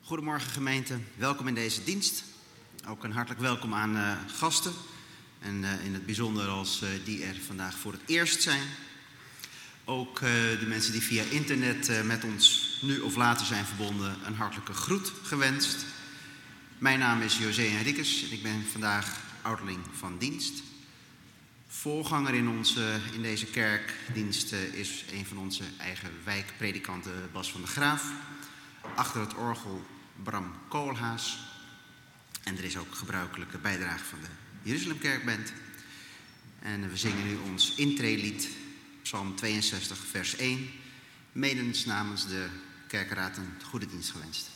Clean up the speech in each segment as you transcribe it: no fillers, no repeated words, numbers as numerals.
Goedemorgen gemeente, welkom in deze dienst. Ook een hartelijk welkom aan gasten. En in het bijzonder als die er vandaag voor het eerst zijn. Ook de mensen die via internet met ons nu of later zijn verbonden, een hartelijke groet gewenst. Mijn naam is José Henriques en ik ben vandaag ouderling van dienst. Voorganger in deze kerkdienst is een van onze eigen wijkpredikanten, Bas van der Graaf. Achter het orgel Bram Koolhaas. En er is ook gebruikelijke bijdrage van de Jeruzalemkerkband. En we zingen nu ons intreelied, Psalm 62, vers 1. Medens namens de kerkenraad een goede dienst gewenst.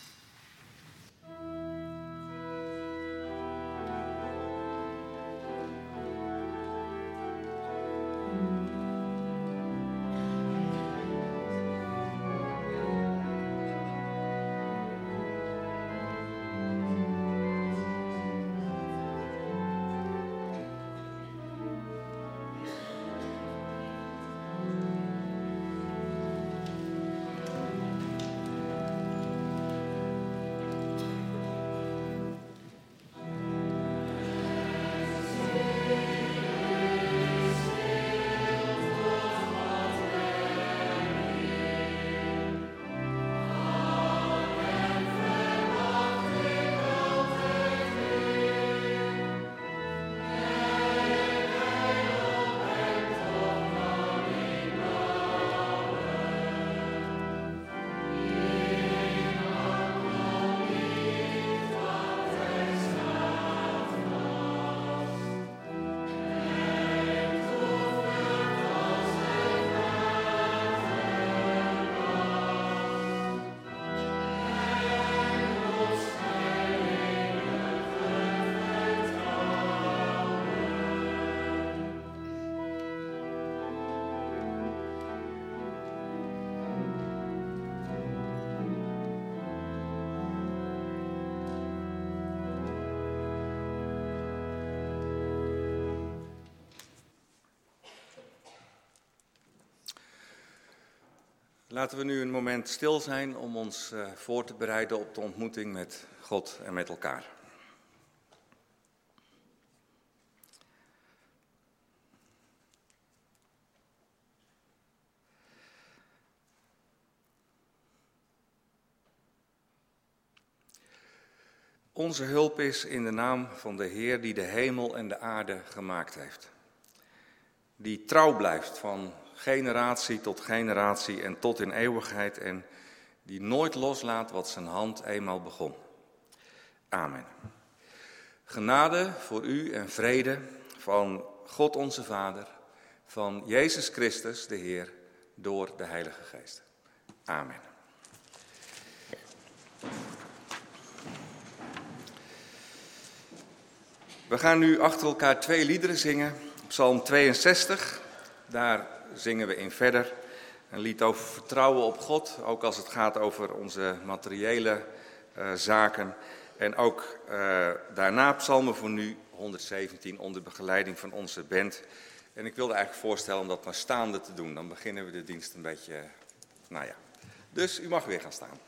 Laten we nu een moment stil zijn om ons voor te bereiden op de ontmoeting met God en met elkaar. Onze hulp is in de naam van de Heer die de hemel en de aarde gemaakt heeft. Die trouw blijft van generatie tot generatie en tot in eeuwigheid en die nooit loslaat wat zijn hand eenmaal begon. Amen. Genade voor u en vrede van God onze Vader, van Jezus Christus de Heer, door de Heilige Geest. Amen. We gaan nu achter elkaar 2 liederen zingen. Psalm 62, daar zingen we in verder. Een lied over vertrouwen op God, ook als het gaat over onze materiële zaken. En ook daarna psalmen voor nu, 117, onder begeleiding van onze band. En ik wilde eigenlijk voorstellen om dat maar staande te doen. Dan beginnen we de dienst een beetje, Dus u mag weer gaan staan.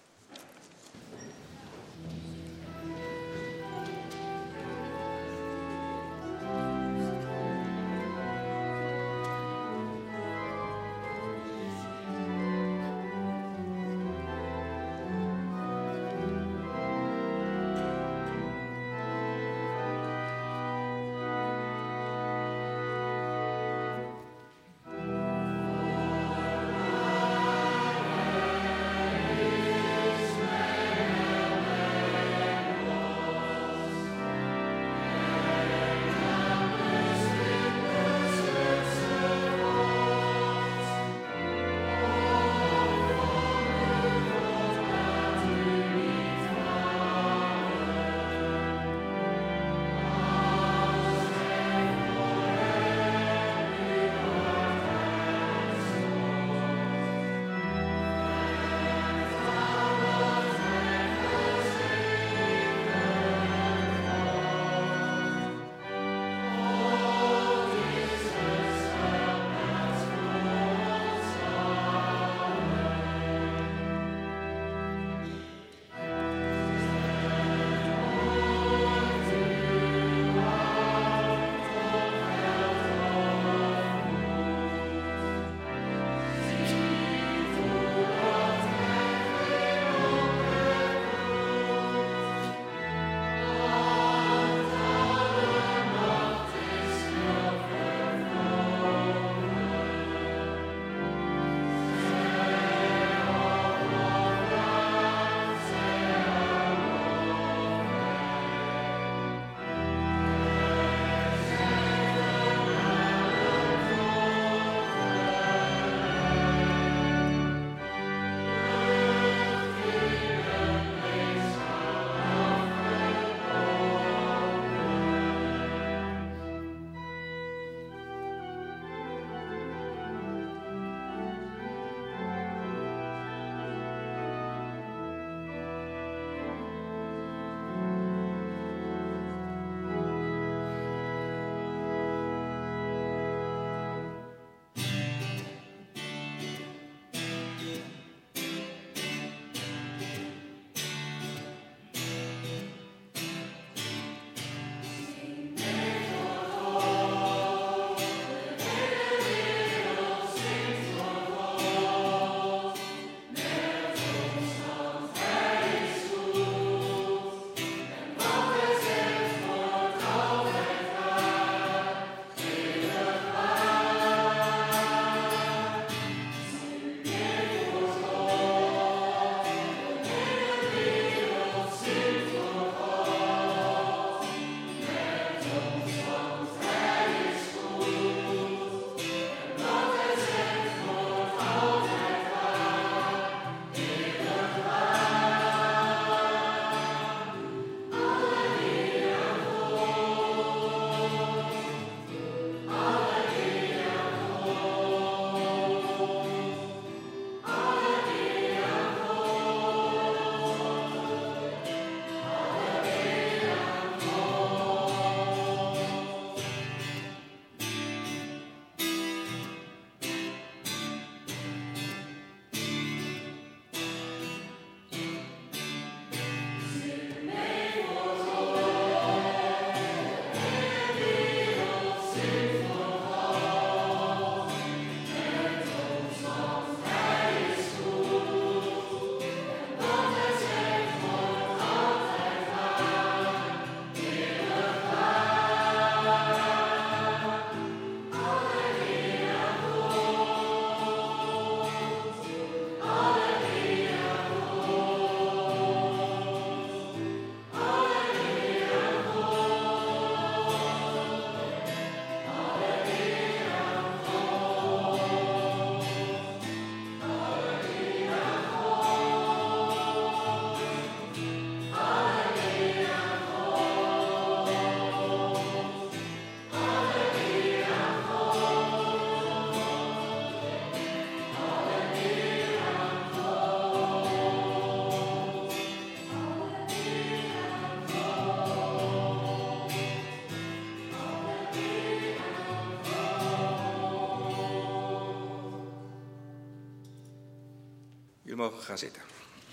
mogen gaan zitten.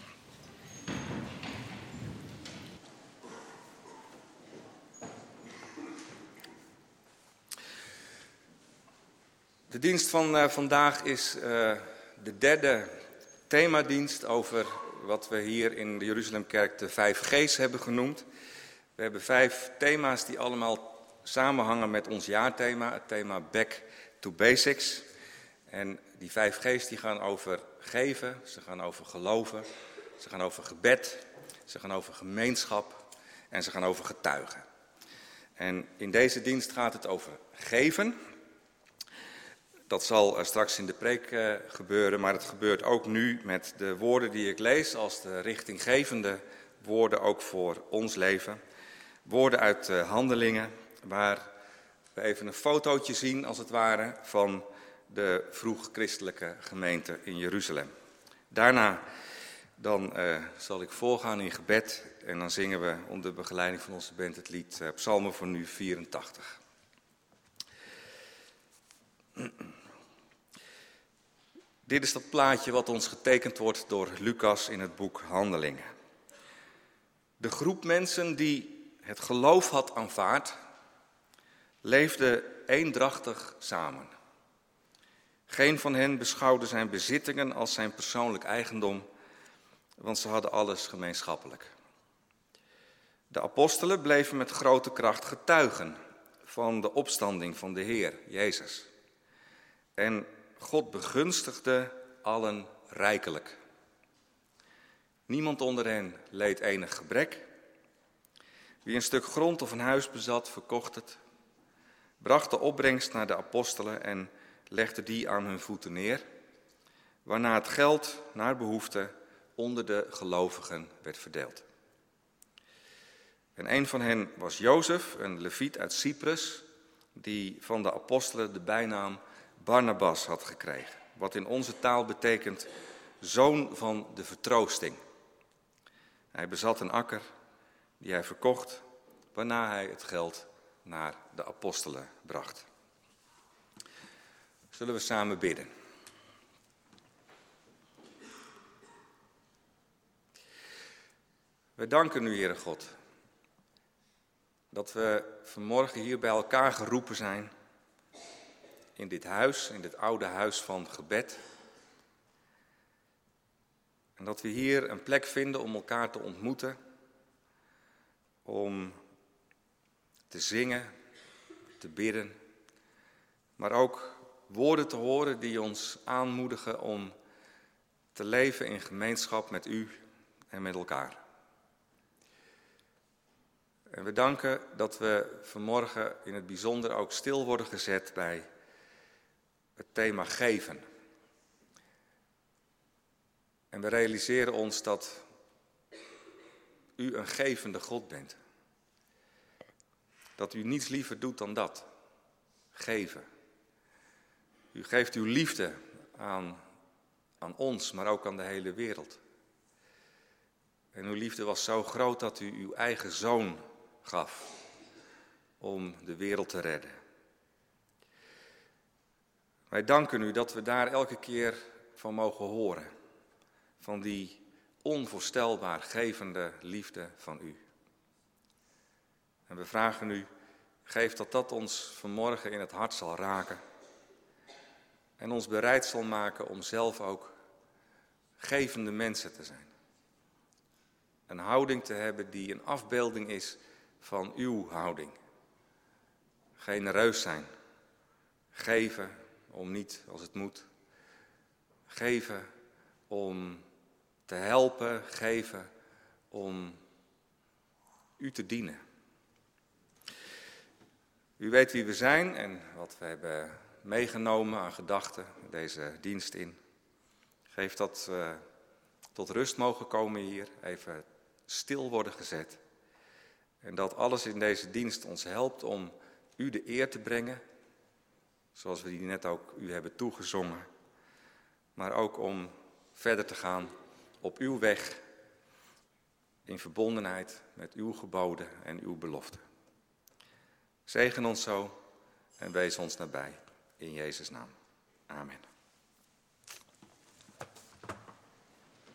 De dienst van vandaag is de derde themadienst over wat we hier in de Jeruzalemkerk de 5 G's hebben genoemd. We hebben 5 thema's die allemaal samenhangen met ons jaarthema, het thema Back to Basics. En die 5 G's die gaan over geven, ze gaan over geloven, ze gaan over gebed, ze gaan over gemeenschap en ze gaan over getuigen. En in deze dienst gaat het over geven. Dat zal straks in de preek gebeuren, maar het gebeurt ook nu met de woorden die ik lees als de richtinggevende woorden ook voor ons leven. Woorden uit Handelingen, waar we even een fotootje zien als het ware van de vroeg-christelijke gemeente in Jeruzalem. Daarna dan zal ik voorgaan in gebed en dan zingen we onder begeleiding van onze band het lied Psalmen voor nu 84. Dit is dat plaatje wat ons getekend wordt door Lucas in het boek Handelingen. De groep mensen die het geloof had aanvaard, leefde eendrachtig samen. Geen van hen beschouwde zijn bezittingen als zijn persoonlijk eigendom, want ze hadden alles gemeenschappelijk. De apostelen bleven met grote kracht getuigen van de opstanding van de Heer, Jezus. En God begunstigde allen rijkelijk. Niemand onder hen leed enig gebrek. Wie een stuk grond of een huis bezat, verkocht het, bracht de opbrengst naar de apostelen en legde die aan hun voeten neer, waarna het geld naar behoefte onder de gelovigen werd verdeeld. En een van hen was Jozef, een leviet uit Cyprus, die van de apostelen de bijnaam Barnabas had gekregen, wat in onze taal betekent zoon van de vertroosting. Hij bezat een akker die hij verkocht, waarna hij het geld naar de apostelen bracht. Zullen we samen bidden. We danken u, Heere God, dat we vanmorgen hier bij elkaar geroepen zijn in dit huis, in dit oude huis van gebed. En dat we hier een plek vinden om elkaar te ontmoeten, om te zingen, te bidden, maar ook woorden te horen die ons aanmoedigen om te leven in gemeenschap met u en met elkaar. En we danken dat we vanmorgen in het bijzonder ook stil worden gezet bij het thema geven. En we realiseren ons dat u een gevende God bent. Dat u niets liever doet dan dat, geven. U geeft uw liefde aan ons, maar ook aan de hele wereld. En uw liefde was zo groot dat u uw eigen zoon gaf om de wereld te redden. Wij danken u dat we daar elke keer van mogen horen. Van die onvoorstelbaar gevende liefde van u. En we vragen u, geef dat ons vanmorgen in het hart zal raken. En ons bereid zal maken om zelf ook gevende mensen te zijn. Een houding te hebben die een afbeelding is van uw houding. Genereus zijn. Geven om niet als het moet. Geven om te helpen. Geven om u te dienen. U weet wie we zijn en wat we hebben meegenomen aan gedachten deze dienst in. Geef dat we tot rust mogen komen hier, even stil worden gezet. En dat alles in deze dienst ons helpt om u de eer te brengen, zoals we die net ook u hebben toegezongen. Maar ook om verder te gaan op uw weg, in verbondenheid met uw geboden en uw beloften. Zegen ons zo en wees ons nabij. In Jezus' naam. Amen.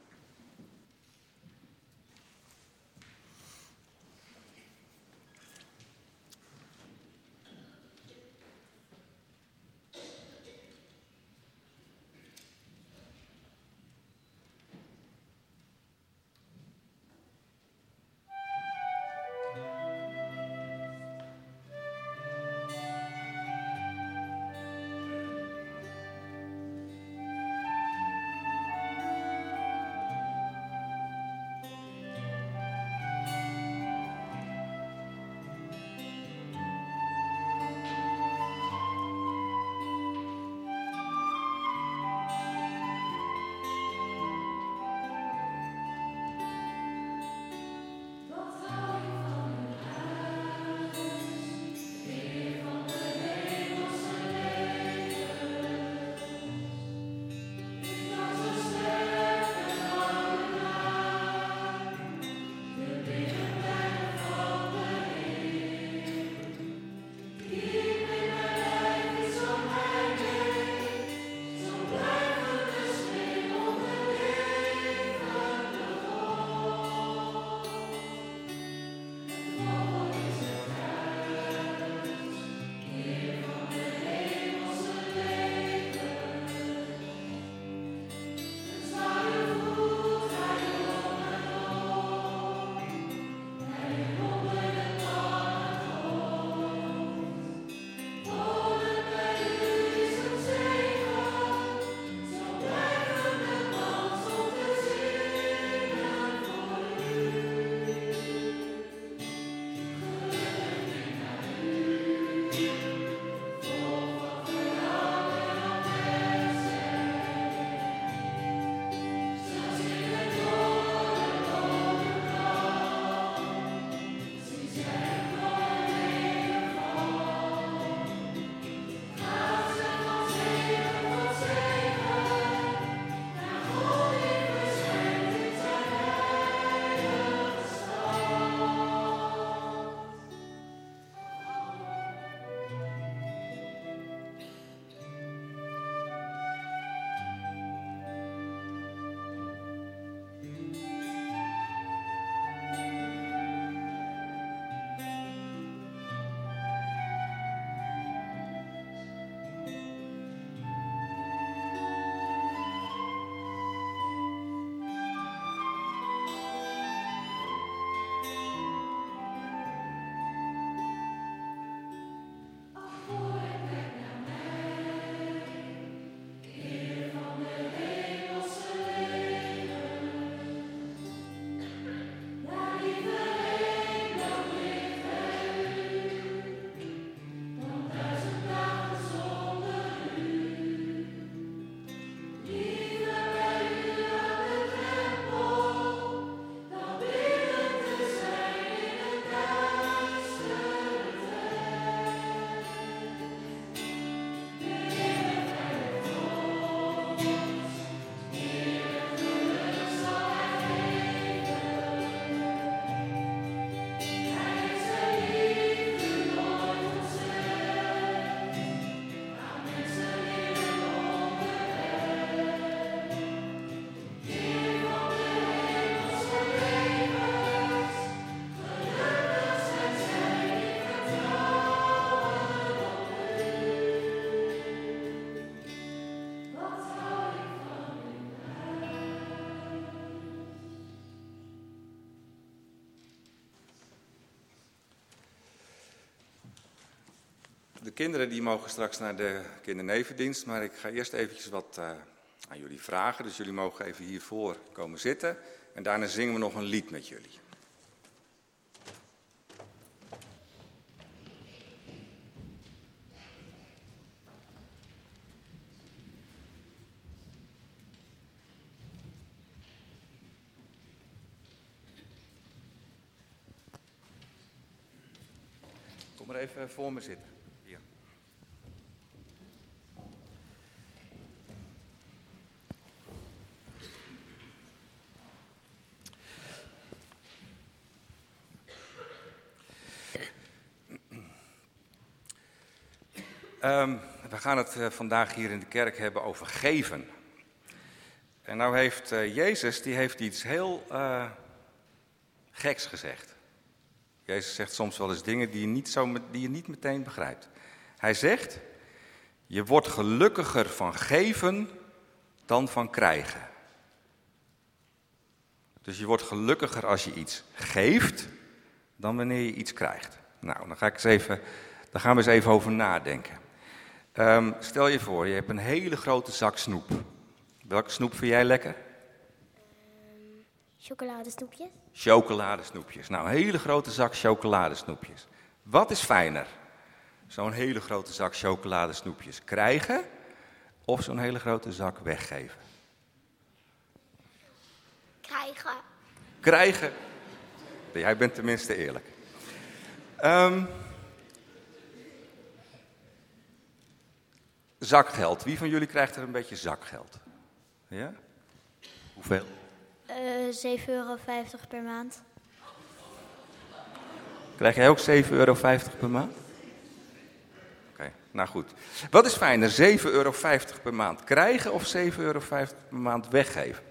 kinderen die mogen straks naar de kindernevendienst, maar ik ga eerst eventjes wat aan jullie vragen. Dus jullie mogen even hiervoor komen zitten en daarna zingen we nog een lied met jullie. Kom maar even voor me zitten. Hier. We gaan het vandaag hier in de kerk hebben over geven. En nou heeft Jezus, die heeft iets heel geks gezegd. Jezus zegt soms wel eens dingen die je niet meteen begrijpt. Hij zegt, je wordt gelukkiger van geven dan van krijgen. Dus je wordt gelukkiger als je iets geeft dan wanneer je iets krijgt. Nou, dan gaan we eens even over nadenken. Stel je voor, je hebt een hele grote zak snoep. Welke snoep vind jij lekker? Chocoladesnoepjes. Chocoladesnoepjes. Nou, een hele grote zak chocoladesnoepjes. Wat is fijner? Zo'n hele grote zak chocoladesnoepjes krijgen of zo'n hele grote zak weggeven? Krijgen. Krijgen. Jij bent tenminste eerlijk. Zakgeld. Wie van jullie krijgt er een beetje zakgeld? Ja? Hoeveel? €7,50 per maand. Krijg jij ook €7,50 per maand? Oké, nou goed. Wat is fijner, €7,50 per maand krijgen of €7,50 per maand weggeven?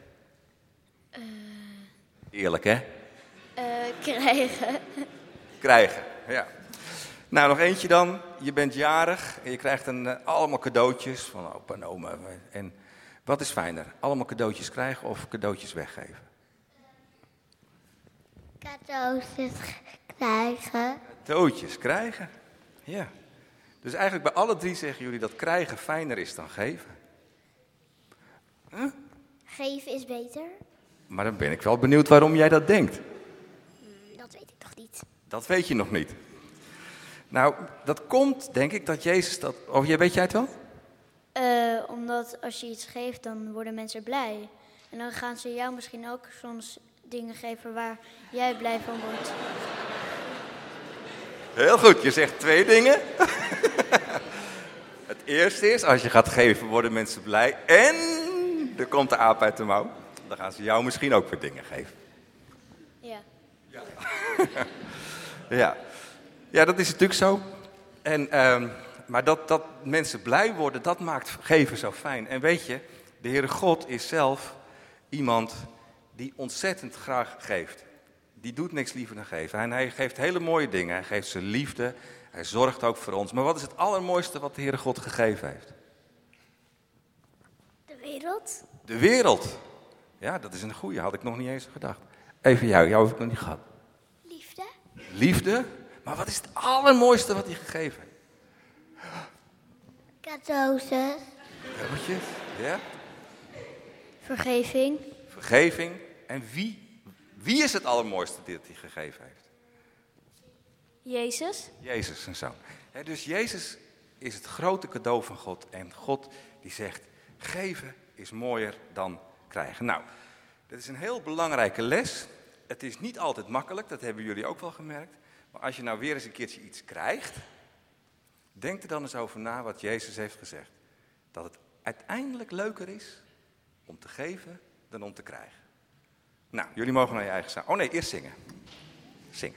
Eerlijk, hè? Krijgen. Krijgen, ja. Nou, nog eentje dan. Je bent jarig en je krijgt allemaal cadeautjes van opa en oma. En wat is fijner, allemaal cadeautjes krijgen of cadeautjes weggeven? Cadeautjes krijgen. Cadeautjes krijgen, ja. Dus eigenlijk bij alle drie zeggen jullie dat krijgen fijner is dan geven. Huh? Geven is beter. Maar dan ben ik wel benieuwd waarom jij dat denkt. Dat weet ik toch niet. Dat weet je nog niet. Nou, dat komt, denk ik, dat Jezus dat... Oh, weet jij het wel? Omdat als je iets geeft, dan worden mensen blij. En dan gaan ze jou misschien ook soms dingen geven waar jij blij van wordt. Heel goed, je zegt 2 dingen. Het eerste is, als je gaat geven, worden mensen blij. En er komt de aap uit de mouw. Dan gaan ze jou misschien ook weer dingen geven. Ja. Ja. Ja, dat is natuurlijk zo. Maar dat mensen blij worden, dat maakt geven zo fijn. En weet je, de Heere God is zelf iemand die ontzettend graag geeft. Die doet niks liever dan geven. En hij geeft hele mooie dingen. Hij geeft zijn liefde. Hij zorgt ook voor ons. Maar wat is het allermooiste wat de Heere God gegeven heeft? De wereld? De wereld. Ja, dat is een goeie. Had ik nog niet eens gedacht. Even jou heb ik nog niet gehad. Liefde? Liefde? Maar wat is het allermooiste wat hij gegeven heeft? Cadeautjes. Cadeautjes, ja. Vergeving. Vergeving. En wie is het allermooiste dat hij gegeven heeft? Jezus. Jezus, zijn zoon. Dus Jezus is het grote cadeau van God. En God die zegt, geven is mooier dan krijgen. Nou, dat is een heel belangrijke les. Het is niet altijd makkelijk, dat hebben jullie ook wel gemerkt. Maar als je nou weer eens een keertje iets krijgt, denk er dan eens over na wat Jezus heeft gezegd. Dat het uiteindelijk leuker is om te geven dan om te krijgen. Nou, jullie mogen naar je eigen staan. Oh nee, eerst zingen. Zingen.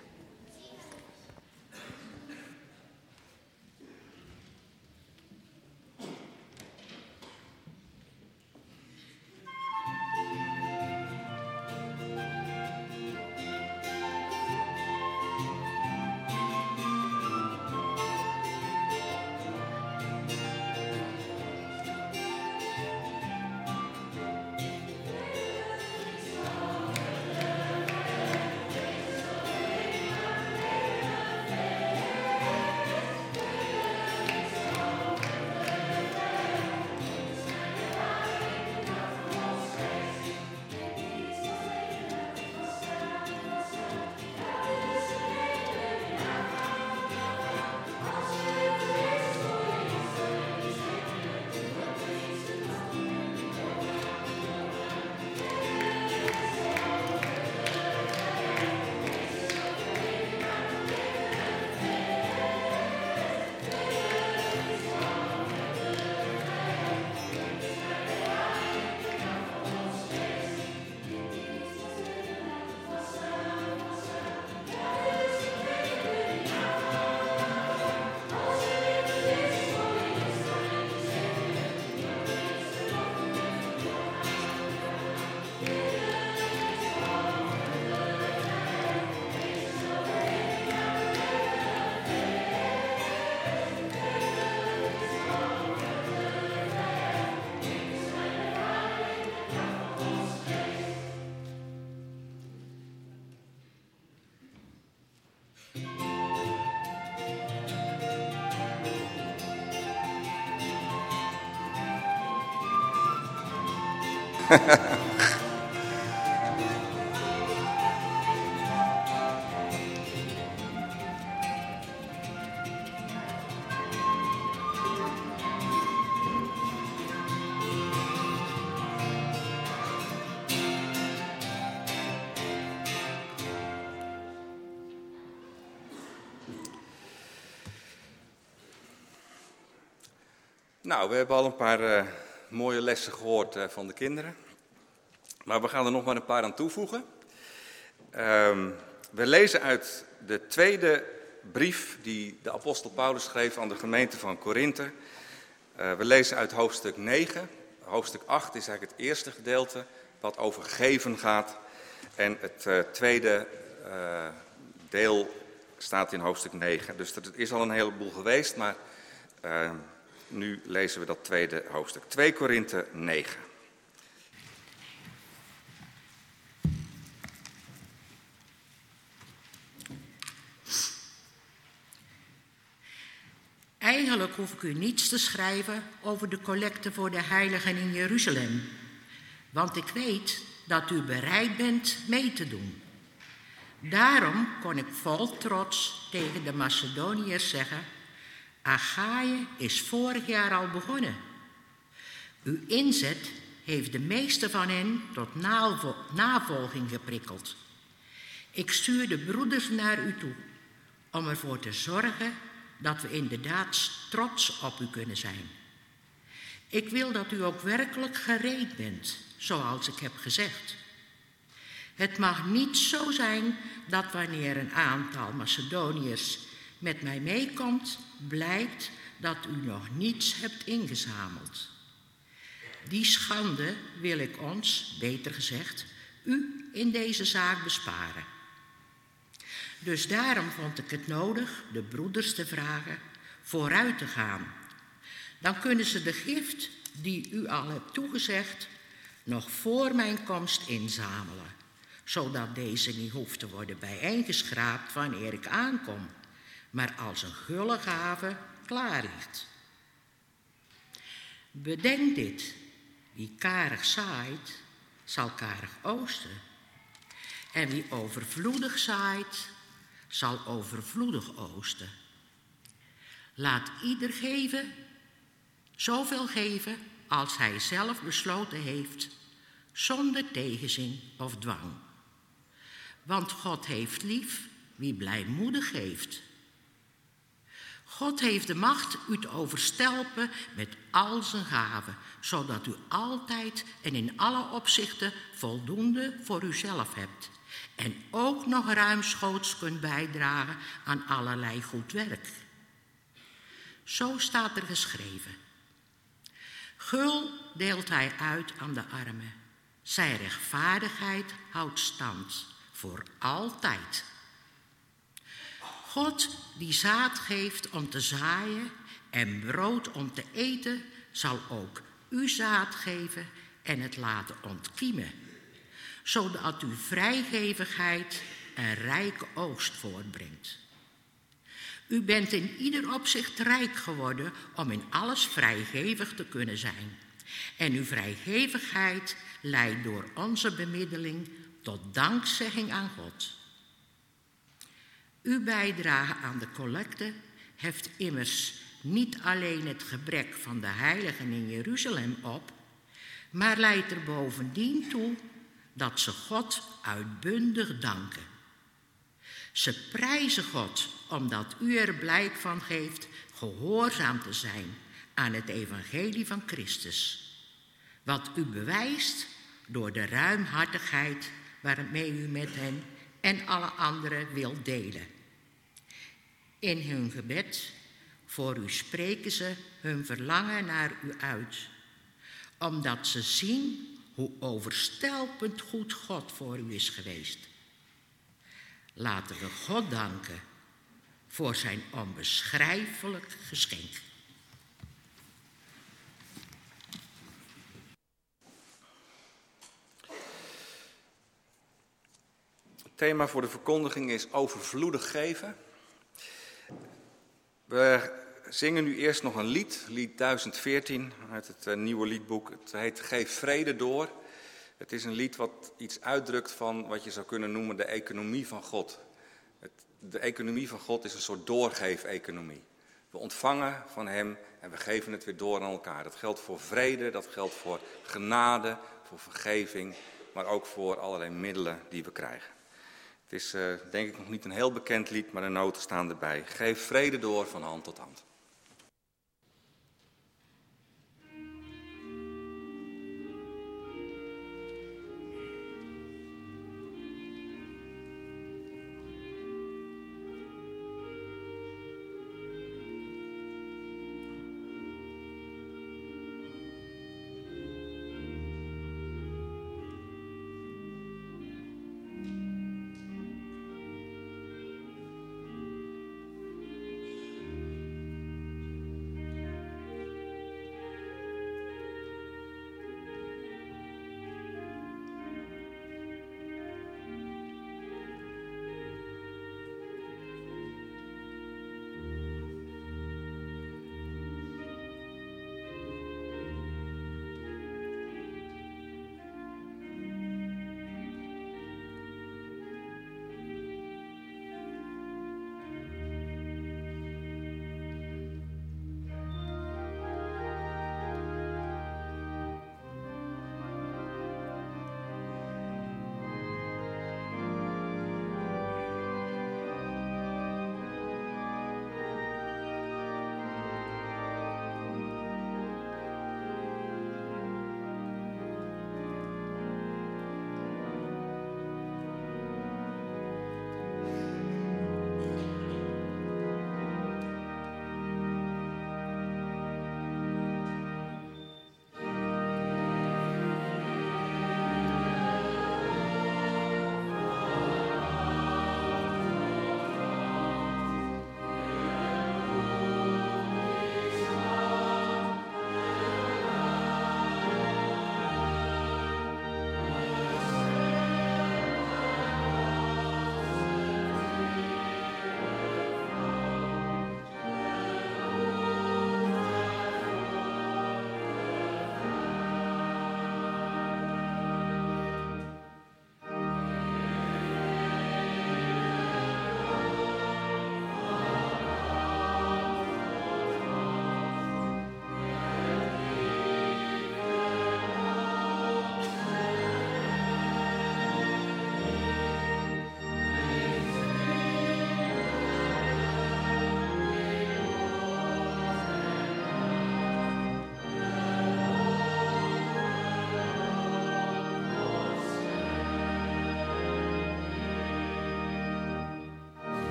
Nou, we hebben al een paar mooie lessen gehoord van de kinderen. Maar we gaan er nog maar een paar aan toevoegen. We lezen uit de tweede brief die de apostel Paulus schreef aan de gemeente van Korinthe. We lezen uit hoofdstuk 9. Hoofdstuk 8 is eigenlijk het eerste gedeelte wat over geven gaat. En het tweede deel staat in hoofdstuk 9. Dus er is al een heleboel geweest, maar nu lezen we dat tweede hoofdstuk. 2 Korinthe 9. Eigenlijk hoef ik u niets te schrijven over de collecte voor de heiligen in Jeruzalem. Want ik weet dat u bereid bent mee te doen. Daarom kon ik vol trots tegen de Macedoniërs zeggen: Achaïe is vorig jaar al begonnen. Uw inzet heeft de meeste van hen tot navolging geprikkeld. Ik stuur de broeders naar u toe om ervoor te zorgen dat we inderdaad trots op u kunnen zijn. Ik wil dat u ook werkelijk gereed bent, zoals ik heb gezegd. Het mag niet zo zijn dat wanneer een aantal Macedoniërs met mij meekomt, blijkt dat u nog niets hebt ingezameld. Die schande wil ik ons, beter gezegd, u in deze zaak besparen. Dus daarom vond ik het nodig de broeders te vragen vooruit te gaan. Dan kunnen ze de gift die u al hebt toegezegd nog voor mijn komst inzamelen, zodat deze niet hoeft te worden bijeengeschraapt wanneer ik aankom, maar als een gulle gave klaar ligt. Bedenk dit, wie karig zaait, zal karig oogsten. En wie overvloedig zaait, zal overvloedig oogsten. Laat ieder geven, zoveel geven als hij zelf besloten heeft, zonder tegenzin of dwang. Want God heeft lief wie blijmoedig geeft. God heeft de macht u te overstelpen met al zijn gaven, zodat u altijd en in alle opzichten voldoende voor uzelf hebt. En ook nog ruimschoots kunt bijdragen aan allerlei goed werk. Zo staat er geschreven. Gul deelt hij uit aan de armen. Zijn rechtvaardigheid houdt stand voor altijd. God die zaad geeft om te zaaien en brood om te eten, zal ook u zaad geven en het laten ontkiemen, zodat uw vrijgevigheid een rijke oogst voortbrengt. U bent in ieder opzicht rijk geworden om in alles vrijgevig te kunnen zijn. En uw vrijgevigheid leidt door onze bemiddeling tot dankzegging aan God. Uw bijdrage aan de collecte heft immers niet alleen het gebrek van de heiligen in Jeruzalem op, maar leidt er bovendien toe dat ze God uitbundig danken. Ze prijzen God omdat u er blijk van geeft gehoorzaam te zijn aan het evangelie van Christus, wat u bewijst door de ruimhartigheid waarmee u met hen en alle anderen wilt delen. In hun gebed voor u spreken ze hun verlangen naar u uit, omdat ze zien hoe overstelpend goed God voor u is geweest. Laten we God danken voor zijn onbeschrijfelijk geschenk. Het thema voor de verkondiging is overvloedig geven. We zingen nu eerst nog een lied, lied 1014 uit het nieuwe liedboek. Het heet Geef vrede door. Het is een lied wat iets uitdrukt van wat je zou kunnen noemen de economie van God. De economie van God is een soort doorgeef-economie. We ontvangen van hem en we geven het weer door aan elkaar. Dat geldt voor vrede, dat geldt voor genade, voor vergeving, maar ook voor allerlei middelen die we krijgen. Het is denk ik nog niet een heel bekend lied, maar de noten staan erbij. Geef vrede door van hand tot hand.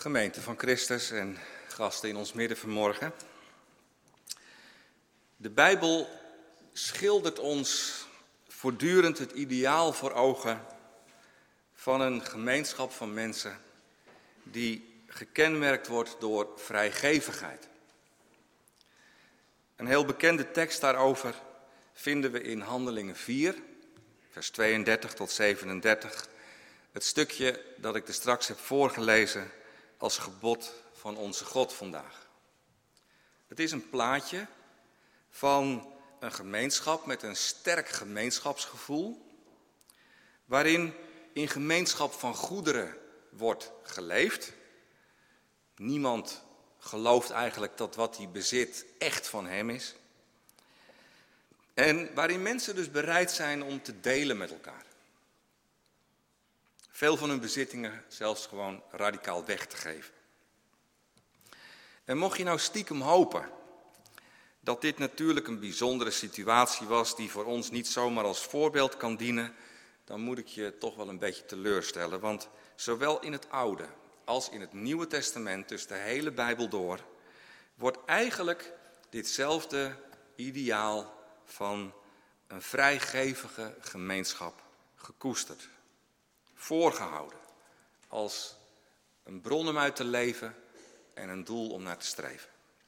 Gemeente van Christus en gasten in ons midden vanmorgen. De Bijbel schildert ons voortdurend het ideaal voor ogen van een gemeenschap van mensen die gekenmerkt wordt door vrijgevigheid. Een heel bekende tekst daarover vinden we in Handelingen 4, vers 32 tot 37. Het stukje dat ik er straks heb voorgelezen als gebod van onze God vandaag. Het is een plaatje van een gemeenschap met een sterk gemeenschapsgevoel, waarin in gemeenschap van goederen wordt geleefd. Niemand gelooft eigenlijk dat wat hij bezit echt van hem is. En waarin mensen dus bereid zijn om te delen met elkaar. Veel van hun bezittingen zelfs gewoon radicaal weg te geven. En mocht je nou stiekem hopen dat dit natuurlijk een bijzondere situatie was die voor ons niet zomaar als voorbeeld kan dienen, dan moet ik je toch wel een beetje teleurstellen. Want zowel in het Oude als in het Nieuwe Testament, dus de hele Bijbel door, wordt eigenlijk ditzelfde ideaal van een vrijgevige gemeenschap gekoesterd. Voorgehouden als een bron om uit te leven en een doel om naar te streven.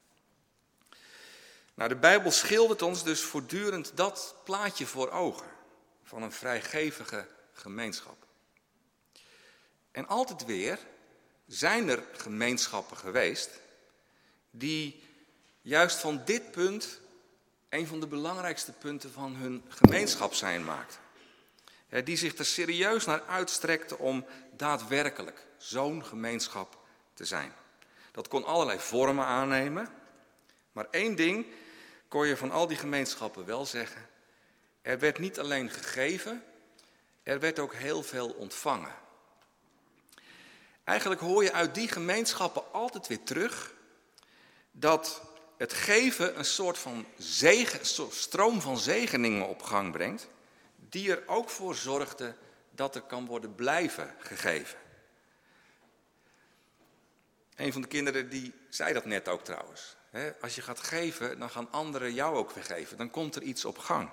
Nou, de Bijbel schildert ons dus voortdurend dat plaatje voor ogen van een vrijgevige gemeenschap. En altijd weer zijn er gemeenschappen geweest die juist van dit punt een van de belangrijkste punten van hun gemeenschap zijn maakten. Die zich er serieus naar uitstrekte om daadwerkelijk zo'n gemeenschap te zijn. Dat kon allerlei vormen aannemen, maar één ding kon je van al die gemeenschappen wel zeggen. Er werd niet alleen gegeven, er werd ook heel veel ontvangen. Eigenlijk hoor je uit die gemeenschappen altijd weer terug dat het geven een soort van stroom van zegeningen op gang brengt, die er ook voor zorgde dat er kan worden blijven gegeven. Een van de kinderen die zei dat net ook trouwens. Als je gaat geven, dan gaan anderen jou ook weer geven. Dan komt er iets op gang.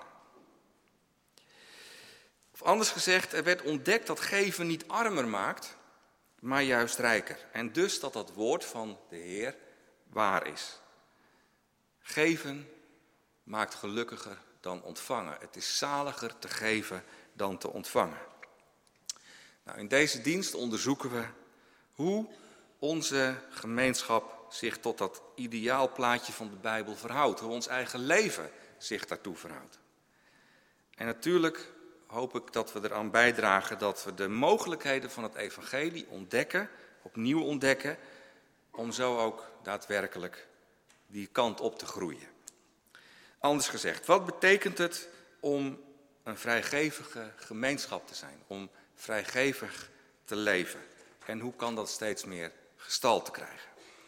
Of anders gezegd, er werd ontdekt dat geven niet armer maakt, maar juist rijker. En dus dat dat woord van de Heer waar is. Geven maakt gelukkiger dan ontvangen. Het is zaliger te geven dan te ontvangen. Nou, in deze dienst onderzoeken we hoe onze gemeenschap zich tot dat ideaalplaatje van de Bijbel verhoudt. Hoe ons eigen leven zich daartoe verhoudt. En natuurlijk hoop ik dat we eraan bijdragen dat we de mogelijkheden van het evangelie ontdekken, opnieuw ontdekken, om zo ook daadwerkelijk die kant op te groeien. Anders gezegd, wat betekent het om een vrijgevige gemeenschap te zijn? Om vrijgevig te leven? En hoe kan dat steeds meer gestalte krijgen?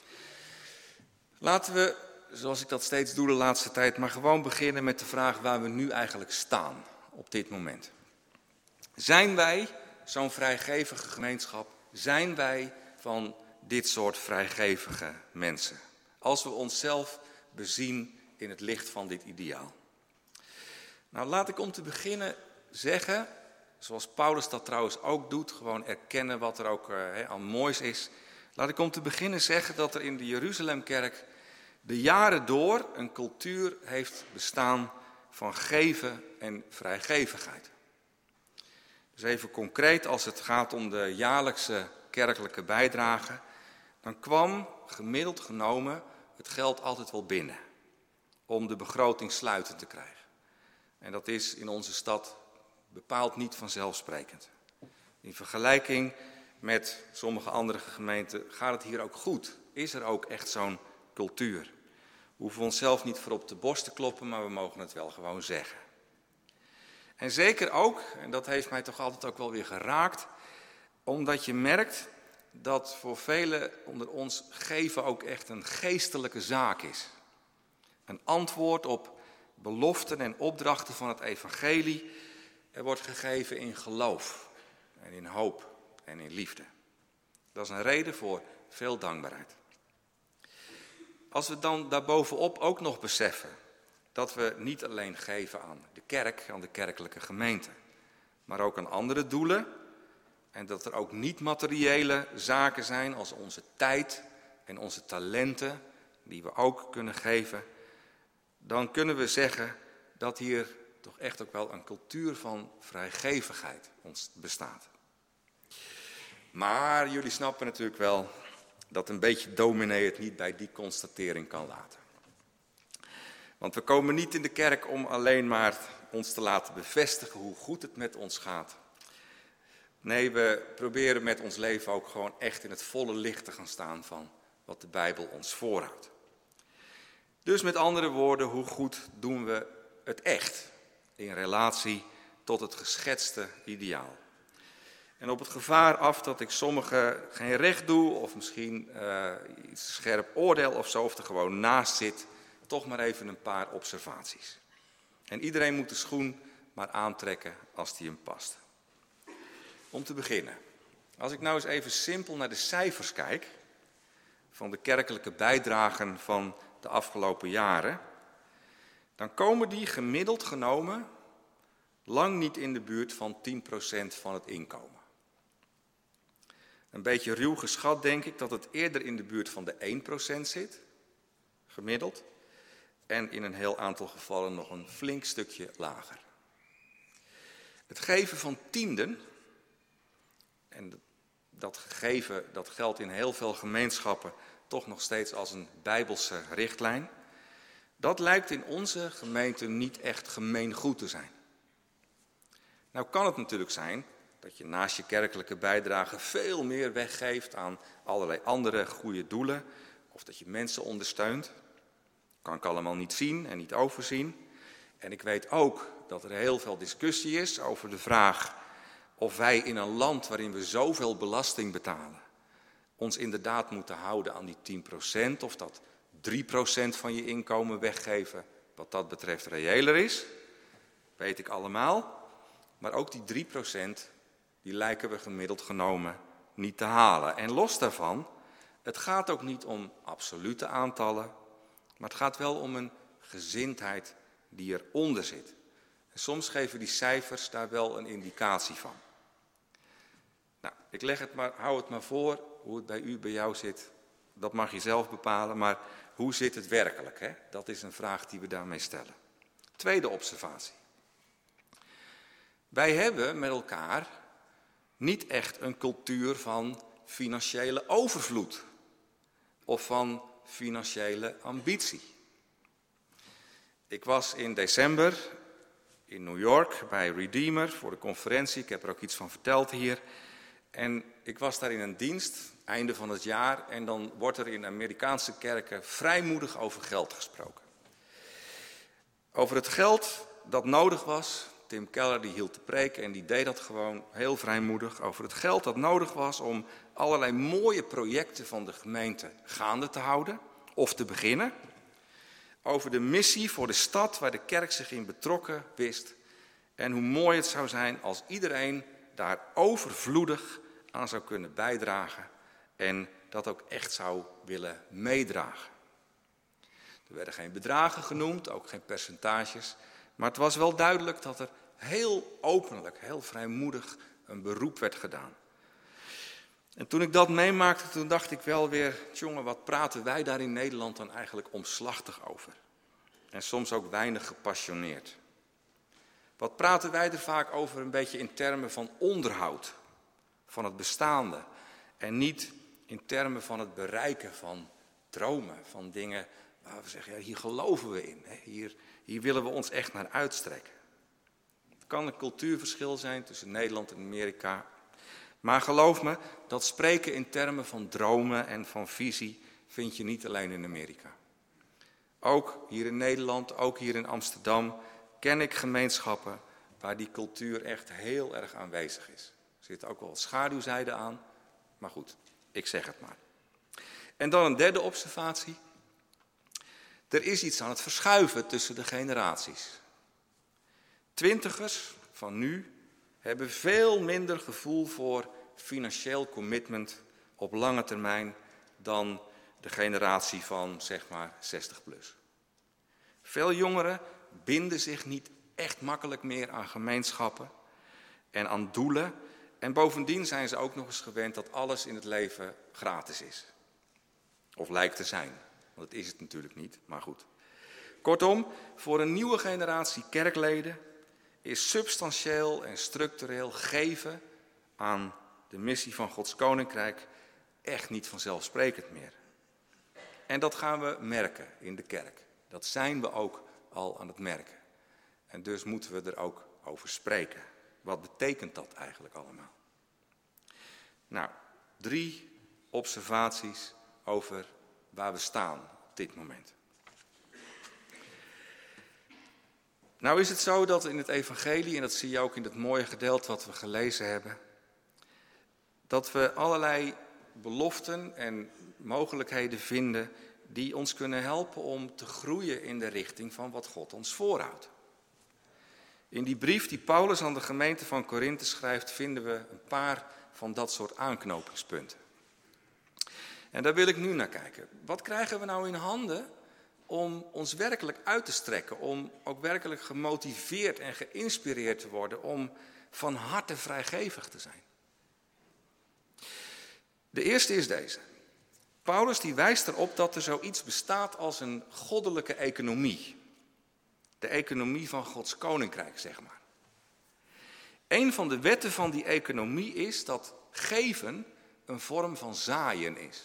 Laten we, zoals ik dat steeds doe de laatste tijd, maar gewoon beginnen met de vraag waar we nu eigenlijk staan op dit moment. Zijn wij zo'n vrijgevige gemeenschap? Zijn wij van dit soort vrijgevige mensen? Als we onszelf bezien in het licht van dit ideaal. Nou, laat ik om te beginnen zeggen, zoals Paulus dat trouwens ook doet, gewoon erkennen wat er ook aan moois is. Laat ik om te beginnen zeggen dat er in de Jeruzalemkerk de jaren door een cultuur heeft bestaan van geven en vrijgevigheid. Dus even concreet, als het gaat om de jaarlijkse kerkelijke bijdrage, dan kwam gemiddeld genomen het geld altijd wel binnen om de begroting sluitend te krijgen. En dat is in onze stad bepaald niet vanzelfsprekend. In vergelijking met sommige andere gemeenten gaat het hier ook goed. Is er ook echt zo'n cultuur. We hoeven onszelf niet voor op de borst te kloppen, maar we mogen het wel gewoon zeggen. En zeker ook, en dat heeft mij toch altijd ook wel weer geraakt, omdat je merkt dat voor velen onder ons geven ook echt een geestelijke zaak is. Een antwoord op beloften en opdrachten van het evangelie. Er wordt gegeven in geloof en in hoop en in liefde. Dat is een reden voor veel dankbaarheid. Als we dan daarbovenop ook nog beseffen dat we niet alleen geven aan de kerk, aan de kerkelijke gemeente, maar ook aan andere doelen. En dat er ook niet-materiële zaken zijn als onze tijd en onze talenten, die we ook kunnen geven. Dan kunnen we zeggen dat hier toch echt ook wel een cultuur van vrijgevigheid bestaat. Maar jullie snappen natuurlijk wel dat een beetje dominee het niet bij die constatering kan laten. Want we komen niet in de kerk om alleen maar ons te laten bevestigen hoe goed het met ons gaat. Nee, we proberen met ons leven ook gewoon echt in het volle licht te gaan staan van wat de Bijbel ons voorhoudt. Dus met andere woorden, hoe goed doen we het echt in relatie tot het geschetste ideaal? En op het gevaar af dat ik sommigen geen recht doe of misschien iets scherp oordeel of zo, of er gewoon naast zit, toch maar even een paar observaties. En iedereen moet de schoen maar aantrekken als die hem past. Om te beginnen, als ik nou eens even simpel naar de cijfers kijk van de kerkelijke bijdragen van de afgelopen jaren, dan komen die gemiddeld genomen lang niet in de buurt van 10% van het inkomen. Een beetje ruw geschat denk ik dat het eerder in de buurt van de 1% zit, gemiddeld, en in een heel aantal gevallen nog een flink stukje lager. Het geven van tienden, en dat gegeven dat geldt in heel veel gemeenschappen toch nog steeds als een bijbelse richtlijn, dat lijkt in onze gemeente niet echt gemeengoed te zijn. Nou kan het natuurlijk zijn dat je naast je kerkelijke bijdrage veel meer weggeeft aan allerlei andere goede doelen, of dat je mensen ondersteunt. Kan ik allemaal niet zien en niet overzien. En ik weet ook dat er heel veel discussie is over de vraag of wij in een land waarin we zoveel belasting betalen, ons inderdaad moeten houden aan die 10%, of dat 3% van je inkomen weggeven wat dat betreft reëler is. Weet ik allemaal. Maar ook die 3%, die lijken we gemiddeld genomen niet te halen. En los daarvan, het gaat ook niet om absolute aantallen, maar het gaat wel om een gezindheid die eronder zit. En soms geven die cijfers daar wel een indicatie van. Nou, hou het maar voor, hoe het bij u, bij jou zit, dat mag je zelf bepalen, maar hoe zit het werkelijk? Hè? Dat is een vraag die we daarmee stellen. Tweede observatie. Wij hebben met elkaar niet echt een cultuur van financiële overvloed of van financiële ambitie. Ik was in december in New York bij Redeemer voor de conferentie. Ik heb er ook iets van verteld hier. En ik was daar in een dienst, einde van het jaar. En dan wordt er in Amerikaanse kerken vrijmoedig over geld gesproken. Over het geld dat nodig was. Tim Keller die hield de preek en die deed dat gewoon heel vrijmoedig. Over het geld dat nodig was om allerlei mooie projecten van de gemeente gaande te houden of te beginnen. Over de missie voor de stad waar de kerk zich in betrokken wist. En hoe mooi het zou zijn als iedereen daar overvloedig aan zou kunnen bijdragen. En dat ook echt zou willen meedragen. Er werden geen bedragen genoemd, ook geen percentages. Maar het was wel duidelijk dat er heel openlijk, heel vrijmoedig een beroep werd gedaan. En toen ik dat meemaakte, toen dacht ik wel weer, jongen, wat praten wij daar in Nederland dan eigenlijk omslachtig over? En soms ook weinig gepassioneerd. Wat praten wij er vaak over een beetje in termen van onderhoud, van het bestaande. En niet in termen van het bereiken van dromen, van dingen waar we zeggen, ja, hier geloven we in. Hier willen we ons echt naar uitstrekken. Het kan een cultuurverschil zijn tussen Nederland en Amerika. Maar geloof me, dat spreken in termen van dromen en van visie vind je niet alleen in Amerika. Ook hier in Nederland, ook hier in Amsterdam ken ik gemeenschappen waar die cultuur echt heel erg aanwezig is. Er zit ook wel schaduwzijde aan, maar goed, ik zeg het maar. En dan een derde observatie. Er is iets aan het verschuiven tussen de generaties. Twintigers van nu hebben veel minder gevoel voor financieel commitment op lange termijn dan de generatie van, zeg maar, 60 plus. Veel jongeren binden zich niet echt makkelijk meer aan gemeenschappen en aan doelen. En bovendien zijn ze ook nog eens gewend dat alles in het leven gratis is. Of lijkt te zijn, want dat is het natuurlijk niet, maar goed. Kortom, voor een nieuwe generatie kerkleden is substantieel en structureel geven aan de missie van Gods Koninkrijk echt niet vanzelfsprekend meer. En dat gaan we merken in de kerk. Dat zijn we ook al aan het merken. En dus moeten we er ook over spreken. Wat betekent dat eigenlijk allemaal? Nou, 3 observaties over waar we staan op dit moment. Nou is het zo dat in het evangelie, en dat zie je ook in het mooie gedeelte wat we gelezen hebben, dat we allerlei beloften en mogelijkheden vinden die ons kunnen helpen om te groeien in de richting van wat God ons voorhoudt. In die brief die Paulus aan de gemeente van Korinthe schrijft, vinden we een paar van dat soort aanknopingspunten. En daar wil ik nu naar kijken. Wat krijgen we nou in handen om ons werkelijk uit te strekken, om ook werkelijk gemotiveerd en geïnspireerd te worden, om van harte vrijgevig te zijn? De eerste is deze. Paulus die wijst erop dat er zoiets bestaat als een goddelijke economie. De economie van Gods koninkrijk, zeg maar. Een van de wetten van die economie is dat geven een vorm van zaaien is.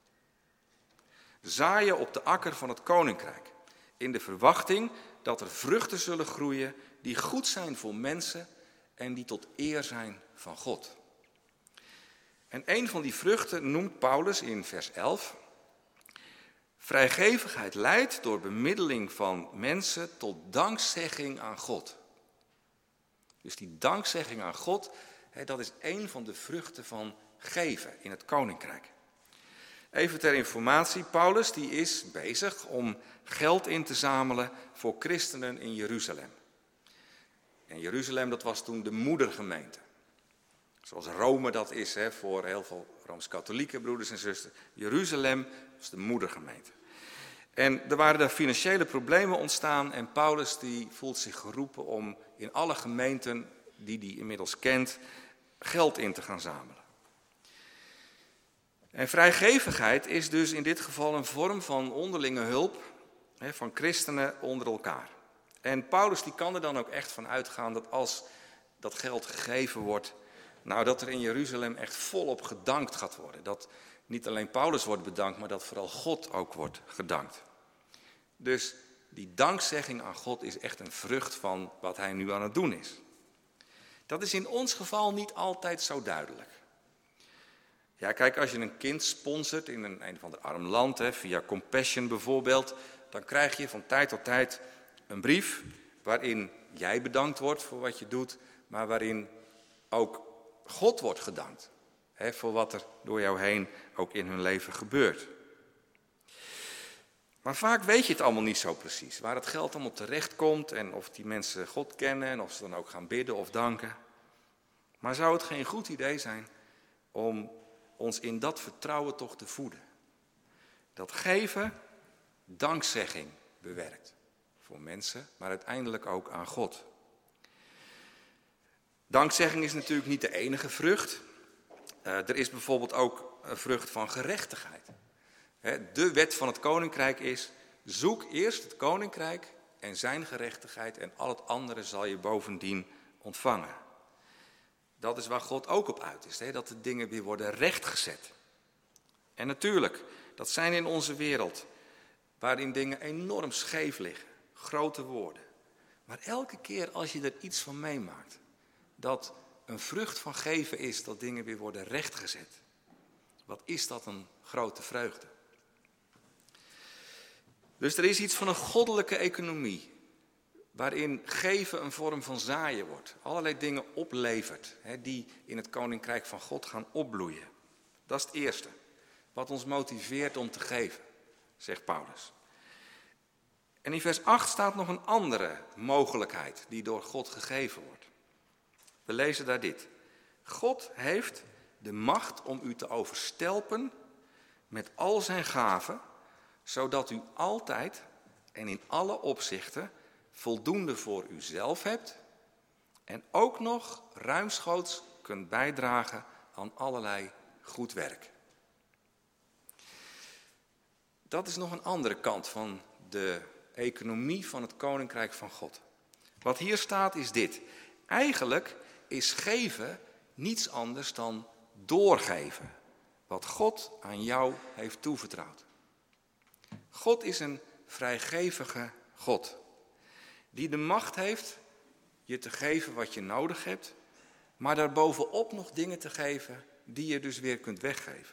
Zaaien op de akker van het koninkrijk. In de verwachting dat er vruchten zullen groeien die goed zijn voor mensen en die tot eer zijn van God. En een van die vruchten noemt Paulus in vers 11. Vrijgevigheid leidt door bemiddeling van mensen tot dankzegging aan God. Dus die dankzegging aan God, dat is een van de vruchten van geven in het koninkrijk. Even ter informatie, Paulus die is bezig om geld in te zamelen voor christenen in Jeruzalem. En Jeruzalem, dat was toen de moedergemeente. Zoals Rome dat is voor heel veel Rooms-Katholieke broeders en zusters. Jeruzalem was de moedergemeente. En er waren daar financiële problemen ontstaan en Paulus die voelt zich geroepen om in alle gemeenten die hij inmiddels kent geld in te gaan zamelen. En vrijgevigheid is dus in dit geval een vorm van onderlinge hulp van christenen onder elkaar. En Paulus die kan er dan ook echt van uitgaan dat als dat geld gegeven wordt, nou dat er in Jeruzalem echt volop gedankt gaat worden. Dat niet alleen Paulus wordt bedankt, maar dat vooral God ook wordt gedankt. Dus die dankzegging aan God is echt een vrucht van wat hij nu aan het doen is. Dat is in ons geval niet altijd zo duidelijk. Ja, kijk, als je een kind sponsort in een of ander arm land, via Compassion bijvoorbeeld, dan krijg je van tijd tot tijd een brief waarin jij bedankt wordt voor wat je doet, maar waarin ook God wordt gedankt voor wat er door jou heen ook in hun leven gebeurt. Maar vaak weet je het allemaal niet zo precies, waar het geld allemaal terecht komt en of die mensen God kennen en of ze dan ook gaan bidden of danken. Maar zou het geen goed idee zijn om ons in dat vertrouwen toch te voeden? Dat geven dankzegging bewerkt voor mensen, maar uiteindelijk ook aan God. Dankzegging is natuurlijk niet de enige vrucht. Er is bijvoorbeeld ook een vrucht van gerechtigheid. De wet van het koninkrijk is, zoek eerst het koninkrijk en zijn gerechtigheid en al het andere zal je bovendien ontvangen. Dat is waar God ook op uit is, dat de dingen weer worden rechtgezet. En natuurlijk, dat zijn in onze wereld, waarin dingen enorm scheef liggen, grote woorden. Maar elke keer als je er iets van meemaakt, dat een vrucht van geven is dat dingen weer worden rechtgezet. Wat is dat een grote vreugde. Dus er is iets van een goddelijke economie, waarin geven een vorm van zaaien wordt. Allerlei dingen oplevert, die in het koninkrijk van God gaan opbloeien. Dat is het eerste, wat ons motiveert om te geven, zegt Paulus. En in vers 8 staat nog een andere mogelijkheid die door God gegeven wordt. We lezen daar dit. God heeft de macht om u te overstelpen met al zijn gaven, zodat u altijd en in alle opzichten voldoende voor uzelf hebt en ook nog ruimschoots kunt bijdragen aan allerlei goed werk. Dat is nog een andere kant van de economie van het Koninkrijk van God. Wat hier staat is dit. Eigenlijk is geven niets anders dan doorgeven wat God aan jou heeft toevertrouwd. God is een vrijgevige God die de macht heeft je te geven wat je nodig hebt, maar daarbovenop nog dingen te geven die je dus weer kunt weggeven.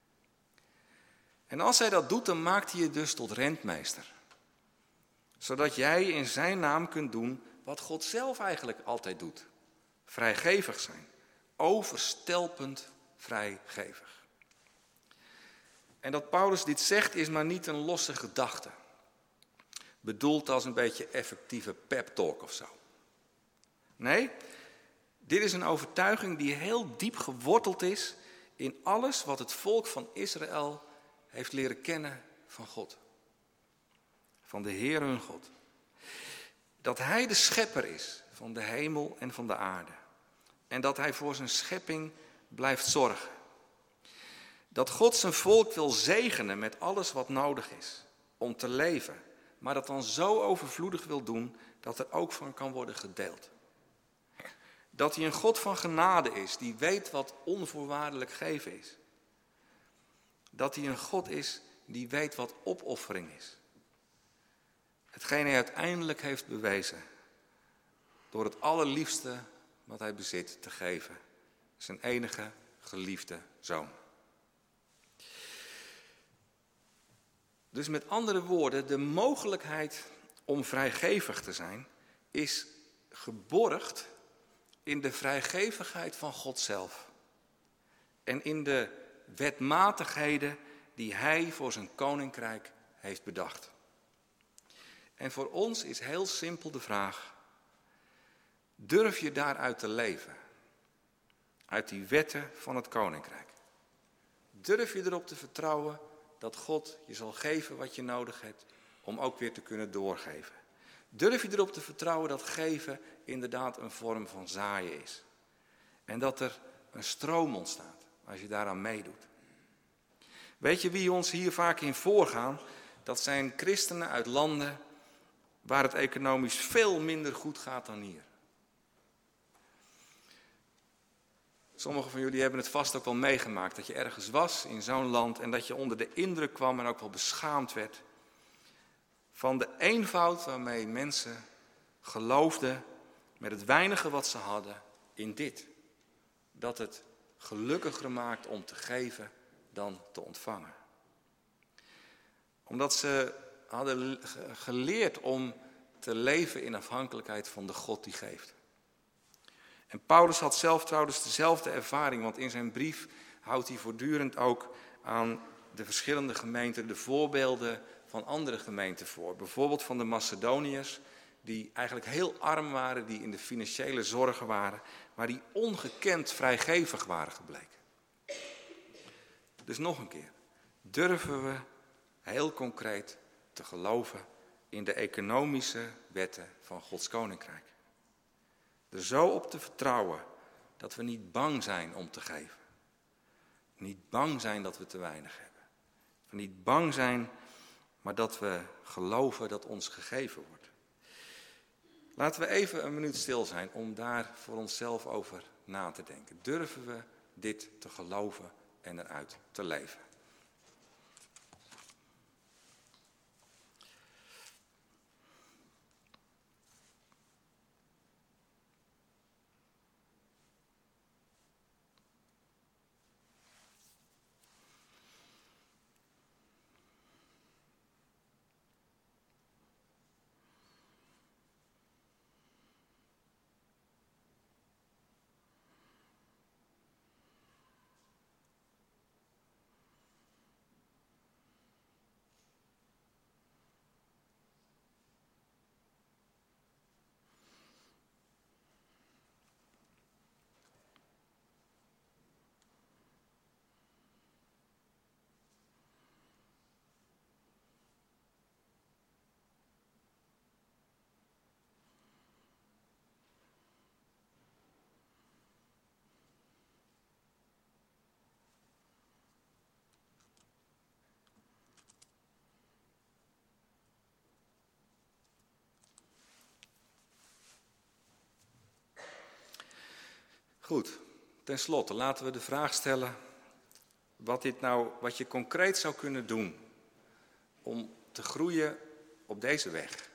En als hij dat doet, dan maakt hij je dus tot rentmeester. Zodat jij in zijn naam kunt doen wat God zelf eigenlijk altijd doet. Vrijgevig zijn. Overstelpend vrijgevig. En dat Paulus dit zegt is maar niet een losse gedachte. Bedoeld als een beetje effectieve pep talk of zo. Nee, dit is een overtuiging die heel diep geworteld is in alles wat het volk van Israël heeft leren kennen van God. Van de Heer hun God. Dat hij de schepper is van de hemel en van de aarde. En dat hij voor zijn schepping blijft zorgen. Dat God zijn volk wil zegenen met alles wat nodig is om te leven. Maar dat dan zo overvloedig wil doen dat er ook van kan worden gedeeld. Dat hij een God van genade is die weet wat onvoorwaardelijk geven is. Dat hij een God is die weet wat opoffering is. Hetgeen hij uiteindelijk heeft bewezen door het allerliefste wat hij bezit te geven. Zijn enige geliefde zoon. Dus met andere woorden, de mogelijkheid om vrijgevig te zijn is geborgd in de vrijgevigheid van God zelf. En in de wetmatigheden die hij voor zijn koninkrijk heeft bedacht. En voor ons is heel simpel de vraag: durf je daaruit te leven? Uit die wetten van het koninkrijk. Durf je erop te vertrouwen dat God je zal geven wat je nodig hebt om ook weer te kunnen doorgeven? Durf je erop te vertrouwen dat geven inderdaad een vorm van zaaien is? En dat er een stroom ontstaat als je daaraan meedoet. Weet je wie ons hier vaak in voorgaan? Dat zijn christenen uit landen waar het economisch veel minder goed gaat dan hier. Sommigen van jullie hebben het vast ook wel meegemaakt. Dat je ergens was in zo'n land en dat je onder de indruk kwam en ook wel beschaamd werd. Van de eenvoud waarmee mensen geloofden met het weinige wat ze hadden in dit. Dat het gelukkiger maakt om te geven dan te ontvangen. Omdat ze hadden geleerd om te leven in afhankelijkheid van de God die geeft. En Paulus had zelf trouwens dezelfde ervaring, want in zijn brief houdt hij voortdurend ook aan de verschillende gemeenten de voorbeelden van andere gemeenten voor. Bijvoorbeeld van de Macedoniërs, die eigenlijk heel arm waren, die in de financiële zorgen waren, maar die ongekend vrijgevig waren gebleken. Dus nog een keer, durven we heel concreet te geloven in de economische wetten van Gods koninkrijk. Er zo op te vertrouwen dat we niet bang zijn om te geven. Niet bang zijn dat we te weinig hebben. Dat we niet bang zijn, maar dat we geloven dat ons gegeven wordt. Laten we even een minuut stil zijn om daar voor onszelf over na te denken. Durven we dit te geloven en eruit te leven? Goed, ten slotte laten we de vraag stellen wat je concreet zou kunnen doen om te groeien op deze weg.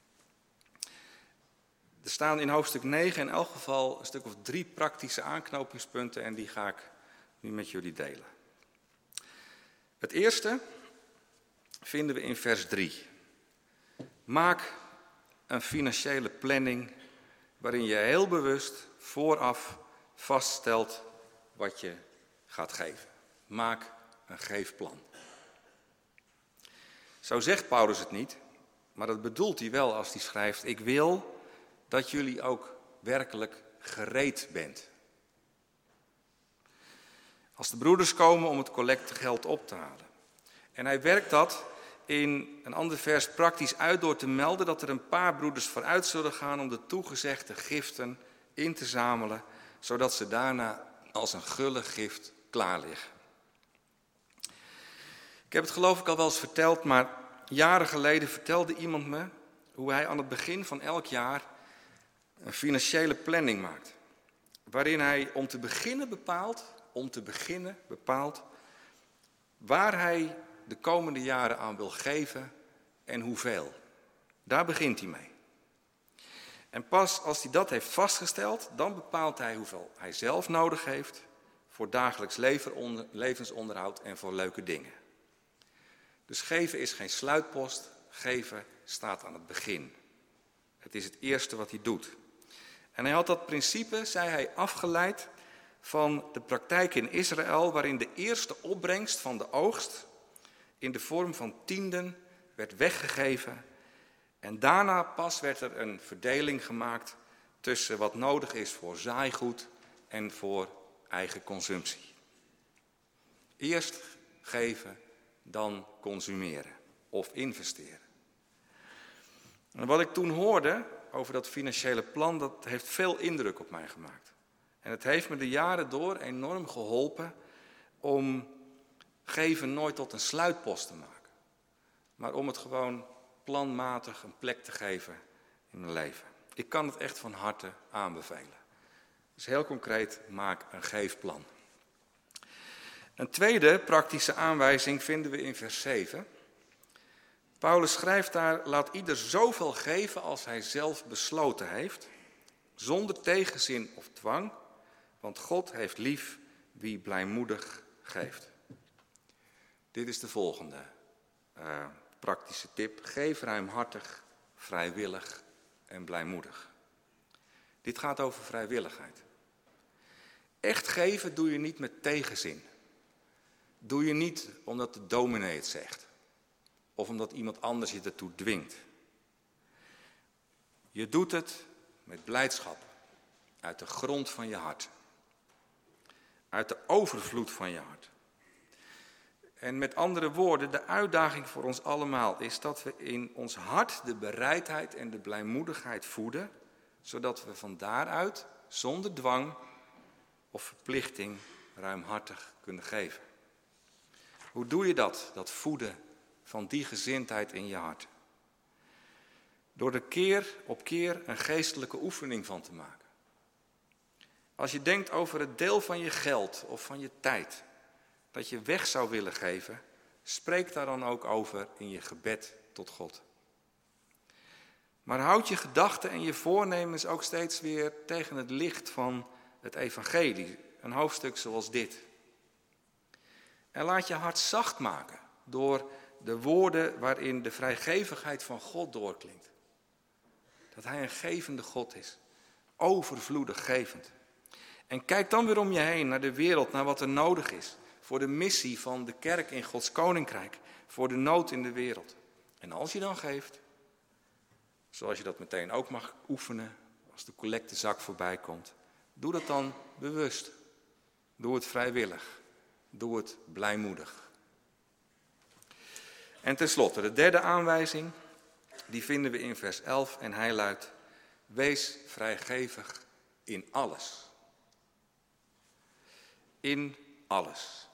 Er staan in hoofdstuk 9 in elk geval een stuk of 3 praktische aanknopingspunten en die ga ik nu met jullie delen. Het eerste vinden we in vers 3. Maak een financiële planning waarin je heel bewust vooraf vaststelt wat je gaat geven. Maak een geefplan. Zo zegt Paulus het niet, maar dat bedoelt hij wel als hij schrijft: ik wil dat jullie ook werkelijk gereed bent. Als de broeders komen om het collectegeld op te halen. En hij werkt dat in een ander vers praktisch uit door te melden dat er een paar broeders vooruit zullen gaan om de toegezegde giften in te zamelen, zodat ze daarna als een gulle gift klaar liggen. Ik heb het geloof ik al wel eens verteld, maar jaren geleden vertelde iemand me hoe hij aan het begin van elk jaar een financiële planning maakt. Waarin hij om te beginnen bepaalt waar hij de komende jaren aan wil geven en hoeveel. Daar begint hij mee. En pas als hij dat heeft vastgesteld, dan bepaalt hij hoeveel hij zelf nodig heeft voor dagelijks levensonderhoud en voor leuke dingen. Dus geven is geen sluitpost, geven staat aan het begin. Het is het eerste wat hij doet. En hij had dat principe, zei hij, afgeleid van de praktijk in Israël, waarin de eerste opbrengst van de oogst in de vorm van tienden werd weggegeven. En daarna pas werd er een verdeling gemaakt tussen wat nodig is voor zaaigoed en voor eigen consumptie. Eerst geven, dan consumeren of investeren. En wat ik toen hoorde over dat financiële plan, dat heeft veel indruk op mij gemaakt. En het heeft me de jaren door enorm geholpen om geven nooit tot een sluitpost te maken. Maar om het gewoon planmatig een plek te geven in mijn leven. Ik kan het echt van harte aanbevelen. Dus heel concreet, maak een geefplan. Een tweede praktische aanwijzing vinden we in vers 7. Paulus schrijft daar: laat ieder zoveel geven als hij zelf besloten heeft, zonder tegenzin of dwang, want God heeft lief wie blijmoedig geeft. Dit is de volgende praktische tip. Geef ruimhartig, vrijwillig en blijmoedig. Dit gaat over vrijwilligheid. Echt geven doe je niet met tegenzin. Doe je niet omdat de dominee het zegt. Of omdat iemand anders je ertoe dwingt. Je doet het met blijdschap. Uit de grond van je hart. Uit de overvloed van je hart. En met andere woorden, de uitdaging voor ons allemaal is dat we in ons hart de bereidheid en de blijmoedigheid voeden, zodat we van daaruit, zonder dwang of verplichting, ruimhartig kunnen geven. Hoe doe je dat? Dat voeden van die gezindheid in je hart. Door er keer op keer een geestelijke oefening van te maken. Als je denkt over het deel van je geld of van je tijd dat je weg zou willen geven, spreek daar dan ook over in je gebed tot God. Maar houd je gedachten en je voornemens ook steeds weer tegen het licht van het evangelie, een hoofdstuk zoals dit. En laat je hart zacht maken door de woorden waarin de vrijgevigheid van God doorklinkt. Dat hij een gevende God is, overvloedig gevend. En kijk dan weer om je heen naar de wereld, naar wat er nodig is. Voor de missie van de kerk in Gods koninkrijk, voor de nood in de wereld. En als je dan geeft, zoals je dat meteen ook mag oefenen als de collectezak voorbij komt, doe dat dan bewust. Doe het vrijwillig. Doe het blijmoedig. En tenslotte, de derde aanwijzing, die vinden we in vers 11 en hij luidt: wees vrijgevig in alles. In alles.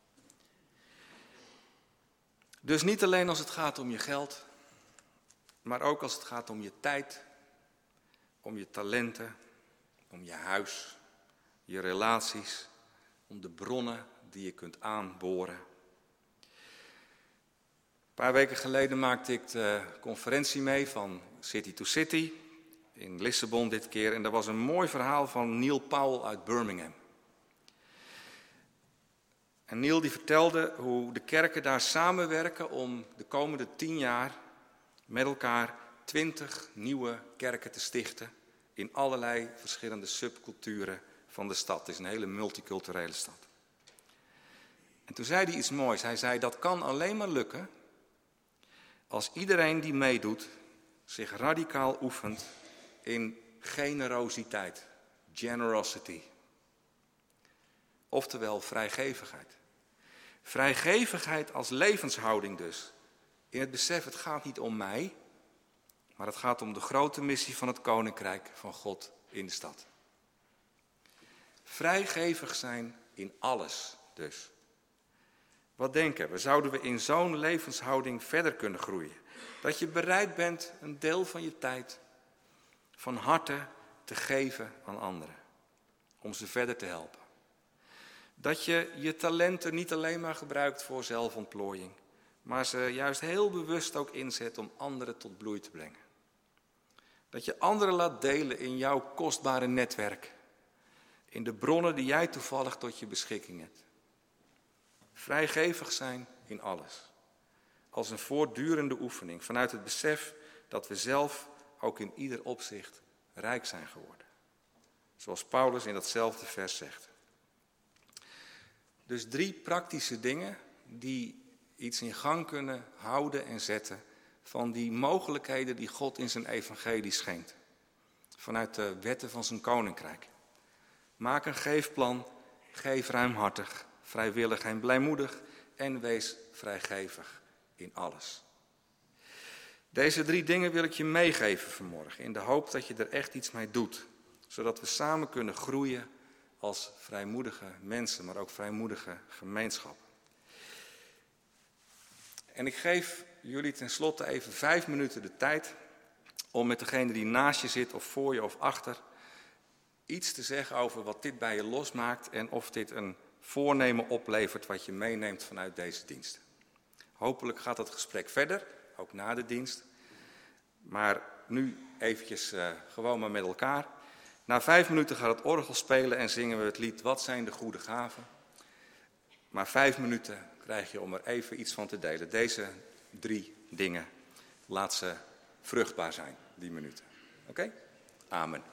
Dus niet alleen als het gaat om je geld, maar ook als het gaat om je tijd, om je talenten, om je huis, je relaties, om de bronnen die je kunt aanboren. Een paar weken geleden maakte ik de conferentie mee van City to City, in Lissabon dit keer. En daar was een mooi verhaal van Neil Powell uit Birmingham. En Neil die vertelde hoe de kerken daar samenwerken om de komende 10 jaar met elkaar 20 nieuwe kerken te stichten in allerlei verschillende subculturen van de stad. Het is een hele multiculturele stad. En toen zei hij iets moois. Hij zei, dat kan alleen maar lukken als iedereen die meedoet zich radicaal oefent in generositeit, generosity. Oftewel vrijgevigheid. Vrijgevigheid als levenshouding dus. In het besef, het gaat niet om mij, maar het gaat om de grote missie van het Koninkrijk van God in de stad. Vrijgevig zijn in alles dus. Wat denken we? Zouden we in zo'n levenshouding verder kunnen groeien? Dat je bereid bent een deel van je tijd van harte te geven aan anderen. Om ze verder te helpen. Dat je je talenten niet alleen maar gebruikt voor zelfontplooiing. Maar ze juist heel bewust ook inzet om anderen tot bloei te brengen. Dat je anderen laat delen in jouw kostbare netwerk. In de bronnen die jij toevallig tot je beschikking hebt. Vrijgevig zijn in alles. Als een voortdurende oefening vanuit het besef dat we zelf ook in ieder opzicht rijk zijn geworden. Zoals Paulus in datzelfde vers zegt. Dus 3 praktische dingen die iets in gang kunnen houden en zetten van die mogelijkheden die God in zijn evangelie schenkt. Vanuit de wetten van zijn koninkrijk. Maak een geefplan, geef ruimhartig, vrijwillig en blijmoedig en wees vrijgevig in alles. Deze 3 dingen wil ik je meegeven vanmorgen in de hoop dat je er echt iets mee doet. Zodat we samen kunnen groeien als vrijmoedige mensen, maar ook vrijmoedige gemeenschap. En ik geef jullie tenslotte even 5 minuten de tijd om met degene die naast je zit of voor je of achter iets te zeggen over wat dit bij je losmaakt en of dit een voornemen oplevert wat je meeneemt vanuit deze dienst. Hopelijk gaat het gesprek verder, ook na de dienst. Maar nu eventjes gewoon maar met elkaar. Na 5 minuten gaat het orgel spelen en zingen we het lied Wat zijn de goede gaven. Maar 5 minuten krijg je om er even iets van te delen. Deze 3 dingen, laat ze vruchtbaar zijn, die minuten. Oké? Amen.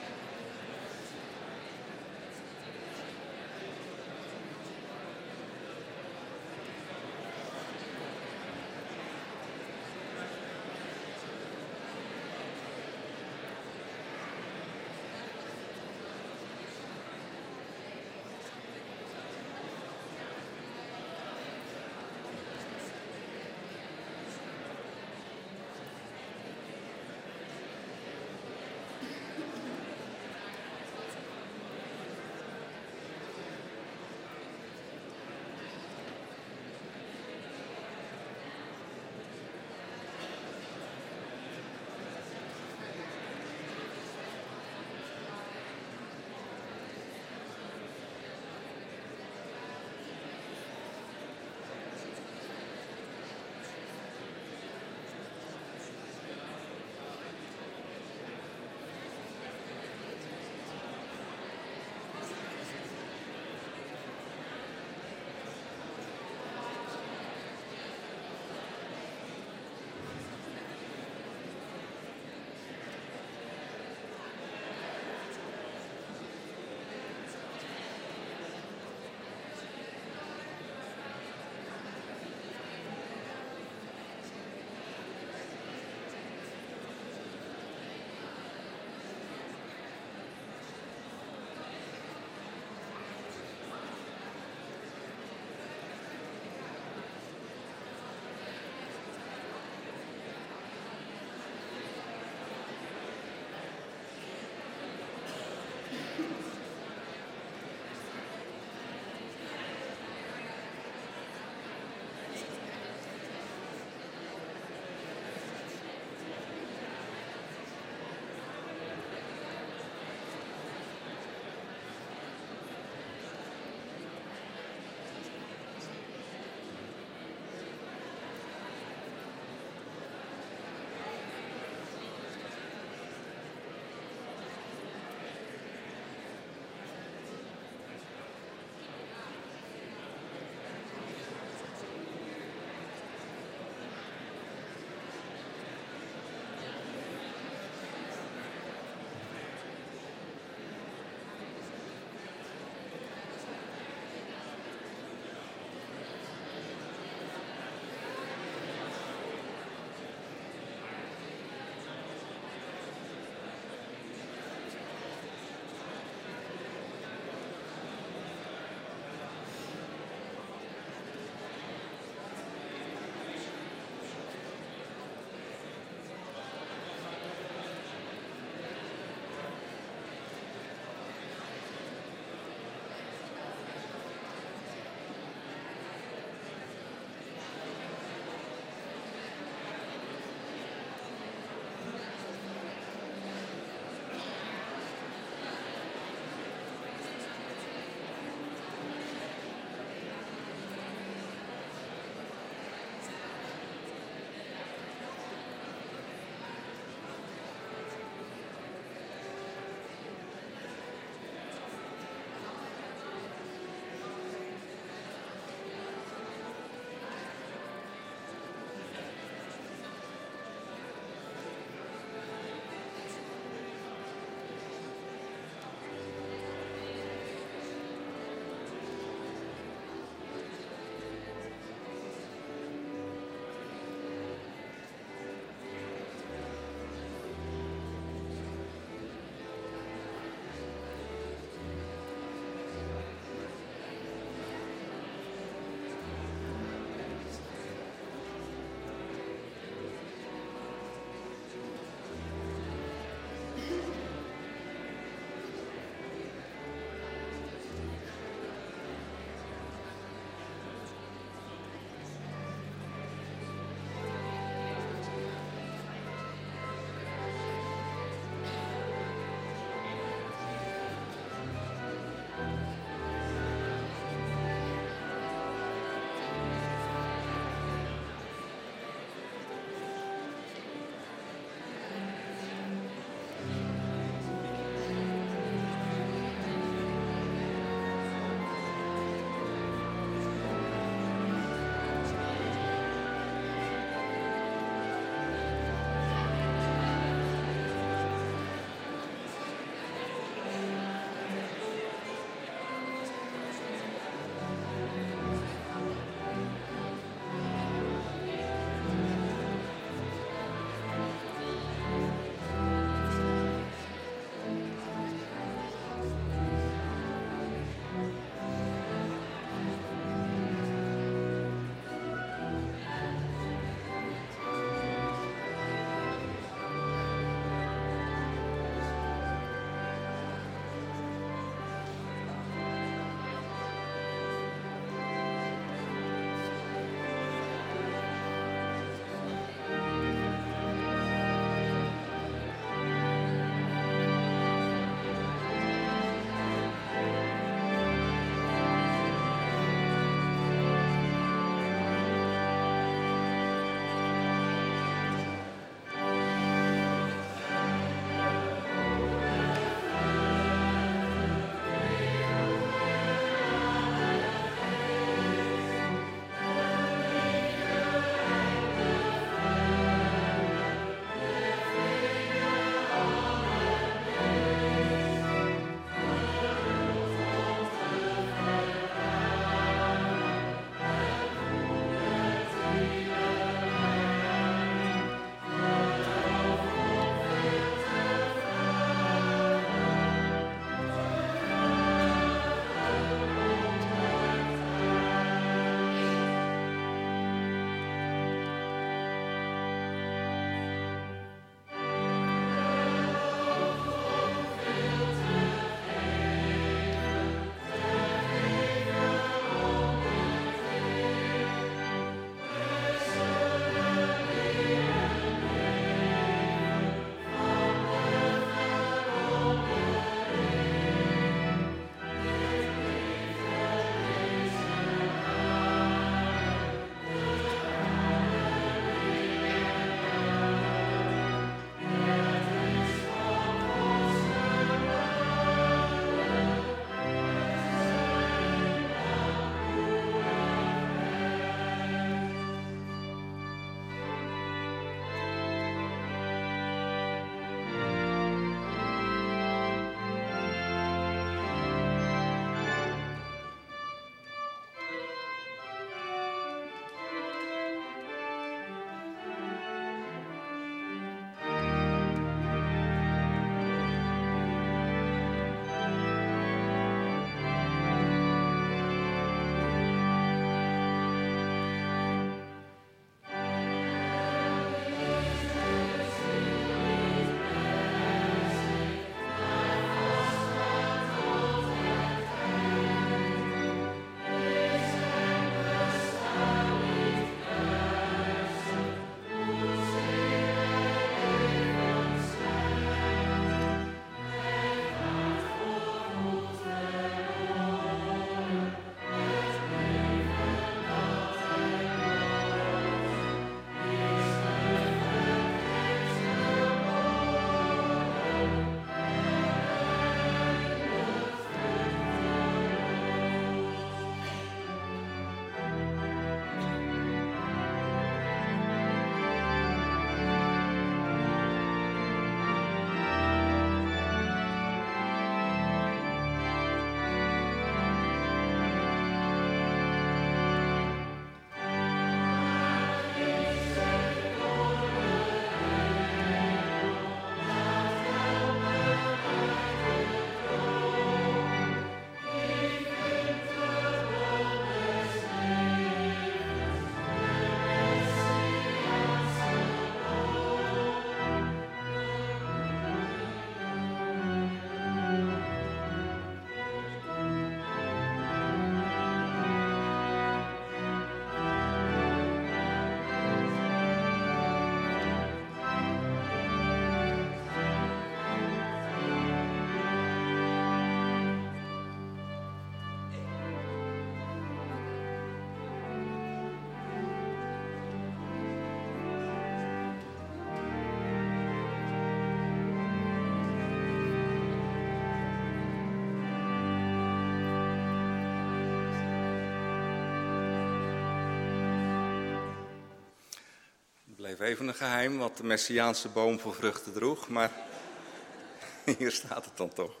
bleef even een geheim wat de Messiaanse boom voor vruchten droeg, maar hier staat het dan toch.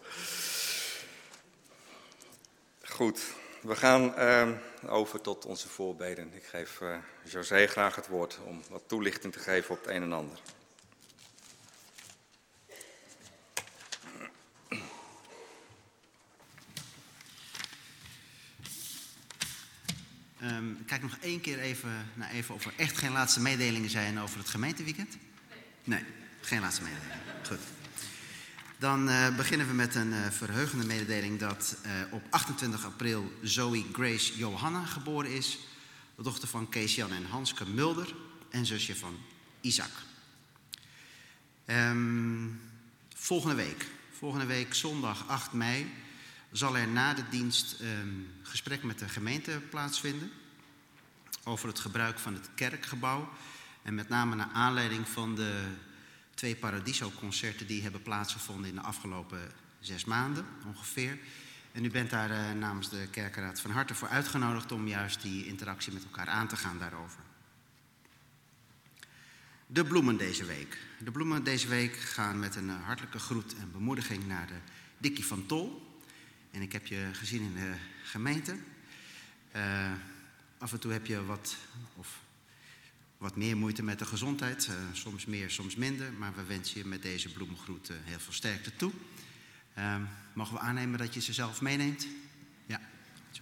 Goed, we gaan over tot onze voorbeden. Ik geef José graag het woord om wat toelichting te geven op het een en ander. Ik kijk nog één keer even of er echt geen laatste mededelingen zijn over het gemeenteweekend. Nee, geen laatste mededelingen. Goed. Dan beginnen we met een verheugende mededeling dat op 28 april Zoe Grace Johanna geboren is. De dochter van Kees-Jan en Hanske Mulder en zusje van Isaac. Volgende week zondag 8 mei zal er na de dienst gesprek met de gemeente plaatsvinden over het gebruik van het kerkgebouw. En met name naar aanleiding van de 2 Paradiso-concerten die hebben plaatsgevonden in de afgelopen 6 maanden ongeveer. En u bent daar namens de kerkenraad van harte voor uitgenodigd om juist die interactie met elkaar aan te gaan daarover. De bloemen deze week. De bloemen deze week gaan met een hartelijke groet en bemoediging naar de Dikkie van Tol. En ik heb je gezien in de gemeente. Af en toe heb je wat meer moeite met de gezondheid. Soms meer, soms minder. Maar we wensen je met deze bloemengroet heel veel sterkte toe. Mogen we aannemen dat je ze zelf meeneemt? Ja. Zo.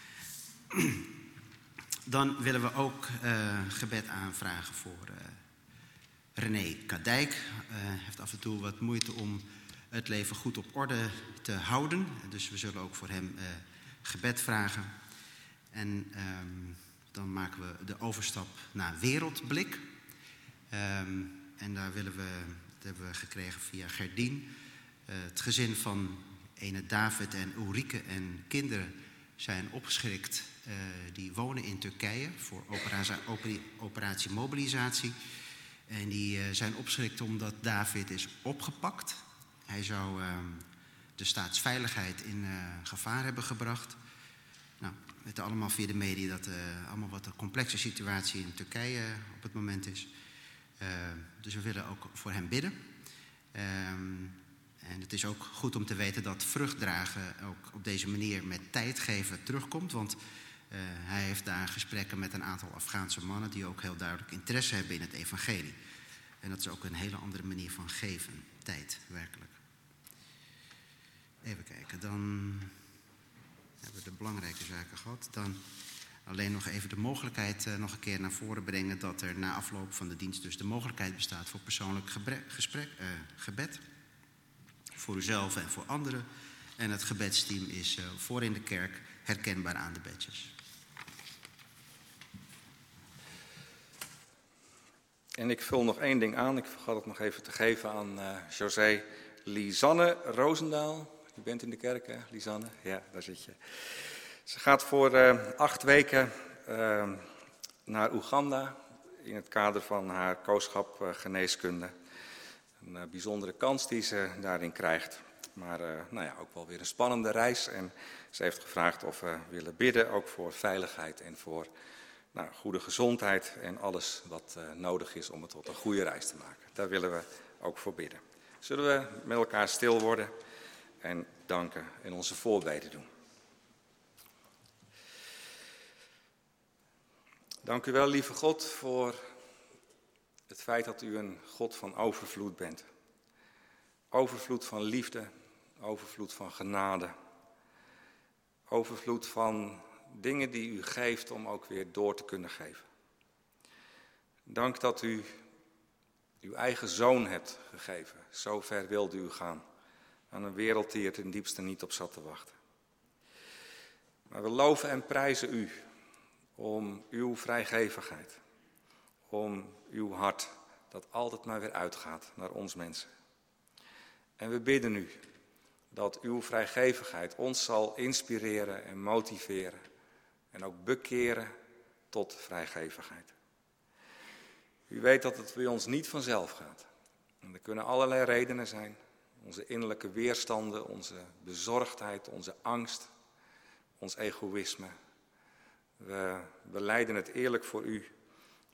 Dan willen we ook gebed aanvragen voor René Kadijk. Heeft af en toe wat moeite om het leven goed op orde te houden. Dus we zullen ook voor hem gebed vragen. En dan maken we de overstap naar Wereldblik. En daar dat hebben we gekregen via Gerdien. Het gezin van ene David en Ulrike en kinderen zijn opgeschrikt. Die wonen in Turkije voor operatie mobilisatie. En die zijn opgeschrikt omdat David is opgepakt. Hij zou de staatsveiligheid in gevaar hebben gebracht. Nou, we weten allemaal via de media dat allemaal wat een complexe situatie in Turkije op het moment is. Dus we willen ook voor hem bidden. En het is ook goed om te weten dat vruchtdragen ook op deze manier met tijd geven terugkomt. Want hij heeft daar gesprekken met een aantal Afghaanse mannen die ook heel duidelijk interesse hebben in het evangelie. En dat is ook een hele andere manier van geven. Tijd, werkelijk. Even kijken, dan hebben we de belangrijke zaken gehad. Dan alleen nog even de mogelijkheid nog een keer naar voren brengen dat er na afloop van de dienst dus de mogelijkheid bestaat voor persoonlijk gebed. Voor uzelf en voor anderen. En het gebedsteam is voor in de kerk herkenbaar aan de badges. En ik vul nog één ding aan. Ik vergat het nog even te geven aan José Lisanne Roosendaal. U bent in de kerk, hè, Lisanne? Ja, daar zit je. Ze gaat voor 8 weken naar Oeganda in het kader van haar kooschap geneeskunde. Een bijzondere kans die ze daarin krijgt. Maar ook wel weer een spannende reis. En ze heeft gevraagd of we willen bidden, ook voor veiligheid en voor goede gezondheid. En alles wat nodig is om het tot een goede reis te maken. Daar willen we ook voor bidden. Zullen we met elkaar stil worden en danken en onze voorbeden doen. Dank u wel, lieve God, voor het feit dat u een God van overvloed bent. Overvloed van liefde, overvloed van genade. Overvloed van dingen die u geeft om ook weer door te kunnen geven. Dank dat u uw eigen zoon hebt gegeven. Zo ver wilde u gaan. Aan een wereld die er ten diepste niet op zat te wachten. Maar we loven en prijzen u om uw vrijgevigheid. Om uw hart dat altijd maar weer uitgaat naar ons mensen. En we bidden u dat uw vrijgevigheid ons zal inspireren en motiveren. En ook bekeren tot vrijgevigheid. U weet dat het bij ons niet vanzelf gaat. En er kunnen allerlei redenen zijn. Onze innerlijke weerstanden, onze bezorgdheid, onze angst, ons egoïsme. We leiden het eerlijk voor u.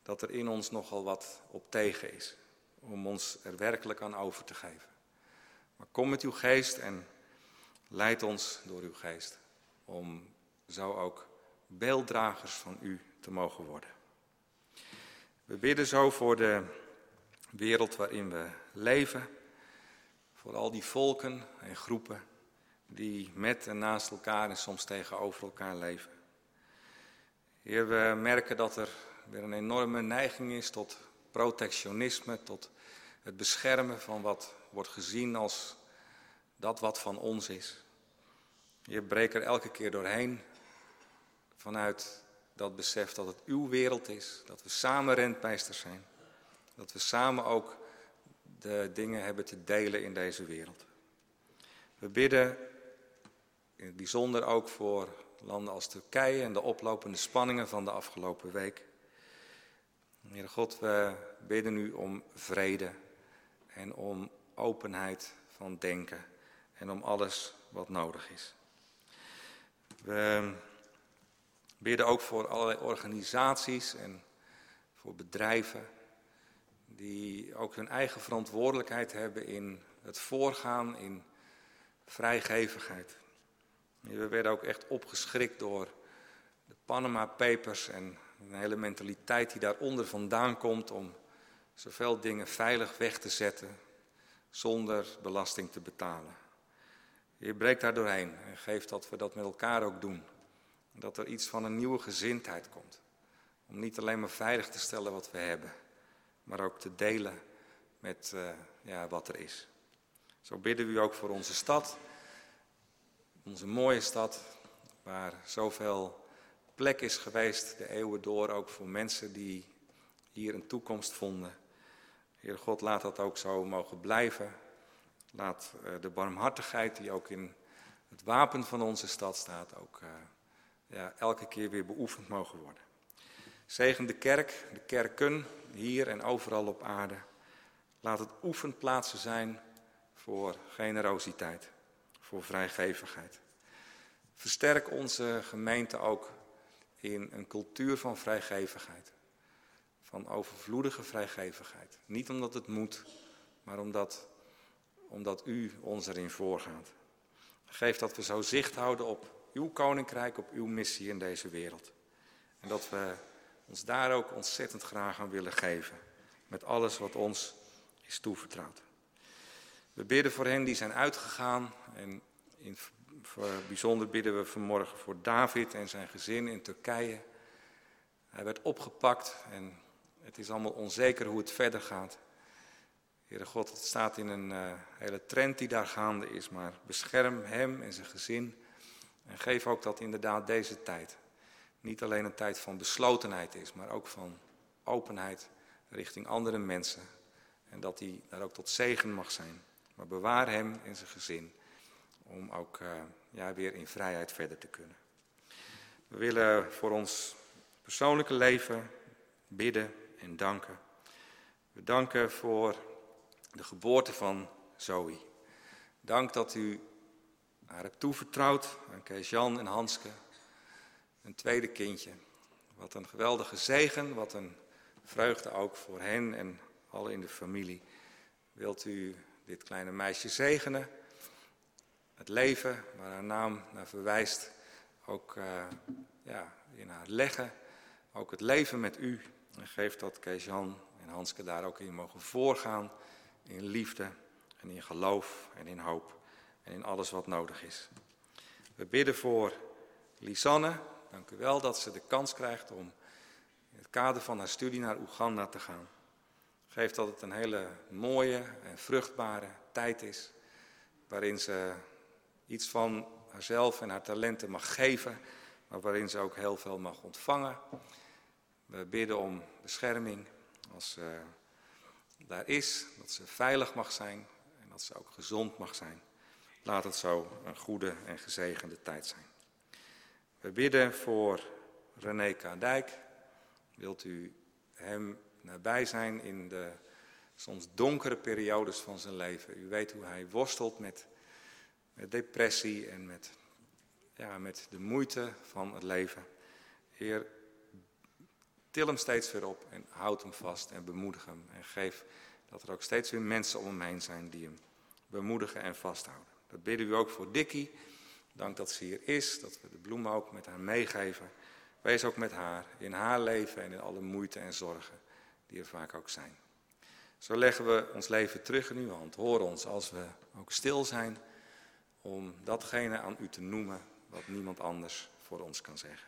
dat er in ons nogal wat op tegen is. Om ons er werkelijk aan over te geven. Maar kom met uw geest en leid ons door uw geest. Om zo ook beelddragers van u te mogen worden. We bidden zo voor de wereld waarin we leven. Voor al die volken en groepen die met en naast elkaar en soms tegenover elkaar leven. Heer, we merken dat er weer een enorme neiging is tot protectionisme, tot het beschermen van wat wordt gezien als dat wat van ons is. Heer, breek er elke keer doorheen vanuit dat besef dat het uw wereld is, dat we samen rentmeesters zijn, dat we samen ook de dingen hebben te delen in deze wereld. We bidden in het bijzonder ook voor landen als Turkije en de oplopende spanningen van de afgelopen week. Heer God, we bidden u om vrede en om openheid van denken en om alles wat nodig is. We bidden ook voor allerlei organisaties en voor bedrijven die ook hun eigen verantwoordelijkheid hebben in het voorgaan in vrijgevigheid. We werden ook echt opgeschrikt door de Panama Papers en een hele mentaliteit die daaronder vandaan komt om zoveel dingen veilig weg te zetten zonder belasting te betalen. Je breekt daar doorheen en geeft dat we dat met elkaar ook doen. Dat er iets van een nieuwe gezindheid komt. Om niet alleen maar veilig te stellen wat we hebben, maar ook te delen met wat er is. Zo bidden we u ook voor onze stad, onze mooie stad, waar zoveel plek is geweest de eeuwen door, ook voor mensen die hier een toekomst vonden. Heer God, laat dat ook zo mogen blijven. Laat de barmhartigheid die ook in het wapen van onze stad staat, ook elke keer weer beoefend mogen worden. Zegen de kerk, de kerken, hier en overal op aarde. Laat het oefenplaatsen zijn voor generositeit, voor vrijgevigheid. Versterk onze gemeente ook in een cultuur van vrijgevigheid. Van overvloedige vrijgevigheid. Niet omdat het moet, maar omdat u ons erin voorgaat. Geef dat we zo zicht houden op uw koninkrijk, op uw missie in deze wereld. En dat we ons daar ook ontzettend graag aan willen geven. Met alles wat ons is toevertrouwd. We bidden voor hen die zijn uitgegaan. En in het bijzonder bidden we vanmorgen voor David en zijn gezin in Turkije. Hij werd opgepakt en het is allemaal onzeker hoe het verder gaat. Heere God, het staat in een hele trend die daar gaande is. Maar bescherm hem en zijn gezin. En geef ook dat inderdaad deze tijd niet alleen een tijd van beslotenheid is, maar ook van openheid richting andere mensen. En dat hij daar ook tot zegen mag zijn. Maar bewaar hem en zijn gezin om ook weer in vrijheid verder te kunnen. We willen voor ons persoonlijke leven bidden en danken. We danken voor de geboorte van Zoe. Dank dat u haar hebt toevertrouwd aan Kees-Jan en Hanske. Een tweede kindje. Wat een geweldige zegen, wat een vreugde ook voor hen en allen in de familie. Wilt u dit kleine meisje zegenen? Het leven waar haar naam naar verwijst, ook in haar leggen. Ook het leven met u. En geef dat Kees-Jan en Hanske daar ook in mogen voorgaan. In liefde en in geloof en in hoop. En in alles wat nodig is. We bidden voor Lisanne. Dank u wel dat ze de kans krijgt om in het kader van haar studie naar Oeganda te gaan. Geef dat het een hele mooie en vruchtbare tijd is. Waarin ze iets van haarzelf en haar talenten mag geven. Maar waarin ze ook heel veel mag ontvangen. We bidden om bescherming als ze daar is. Dat ze veilig mag zijn en dat ze ook gezond mag zijn. Laat het zo een goede en gezegende tijd zijn. We bidden voor René Kadijk. Wilt u hem nabij zijn in de soms donkere periodes van zijn leven. U weet hoe hij worstelt met depressie en met de moeite van het leven. Heer, til hem steeds weer op en houd hem vast en bemoedig hem. En geef dat er ook steeds weer mensen om hem heen zijn die hem bemoedigen en vasthouden. Dat bidden we ook voor Dikkie. Dank dat ze hier is, dat we de bloemen ook met haar meegeven. Wees ook met haar in haar leven en in alle moeite en zorgen die er vaak ook zijn. Zo leggen we ons leven terug in uw hand. Hoor ons als we ook stil zijn om datgene aan u te noemen wat niemand anders voor ons kan zeggen.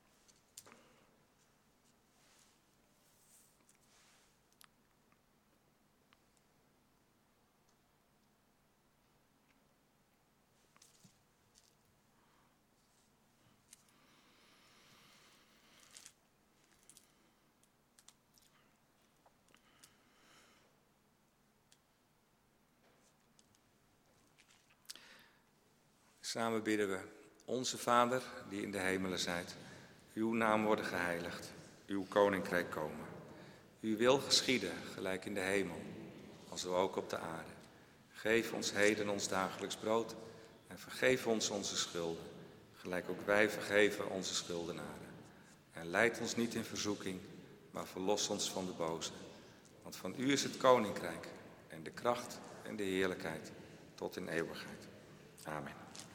Samen bidden we, onze Vader die in de hemelen zijt, uw naam worden geheiligd, uw koninkrijk komen. Uw wil geschieden, gelijk in de hemel, als ook op de aarde. Geef ons heden ons dagelijks brood en vergeef ons onze schulden, gelijk ook wij vergeven onze schuldenaren. En leid ons niet in verzoeking, maar verlos ons van de boze. Want van u is het koninkrijk en de kracht en de heerlijkheid tot in eeuwigheid. Amen.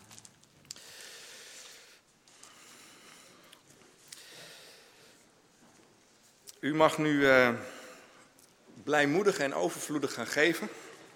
U mag nu blijmoedig en overvloedig gaan geven.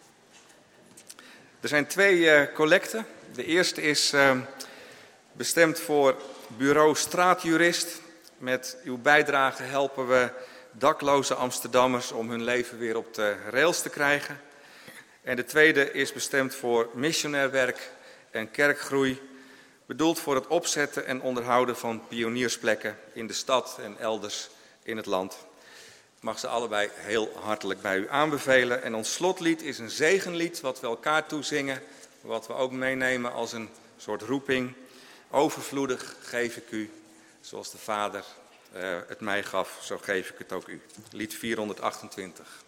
Er zijn 2 collecten. De eerste is bestemd voor bureau Straatjurist. Met uw bijdrage helpen we dakloze Amsterdammers om hun leven weer op de rails te krijgen. En de tweede is bestemd voor missionair werk en kerkgroei. Bedoeld voor het opzetten en onderhouden van pioniersplekken in de stad en elders in het land. Ik mag ze allebei heel hartelijk bij u aanbevelen. En ons slotlied is een zegenlied wat we elkaar toezingen. Wat we ook meenemen als een soort roeping. Overvloedig geef ik u, zoals de Vader het mij gaf, zo geef ik het ook u. Lied 428.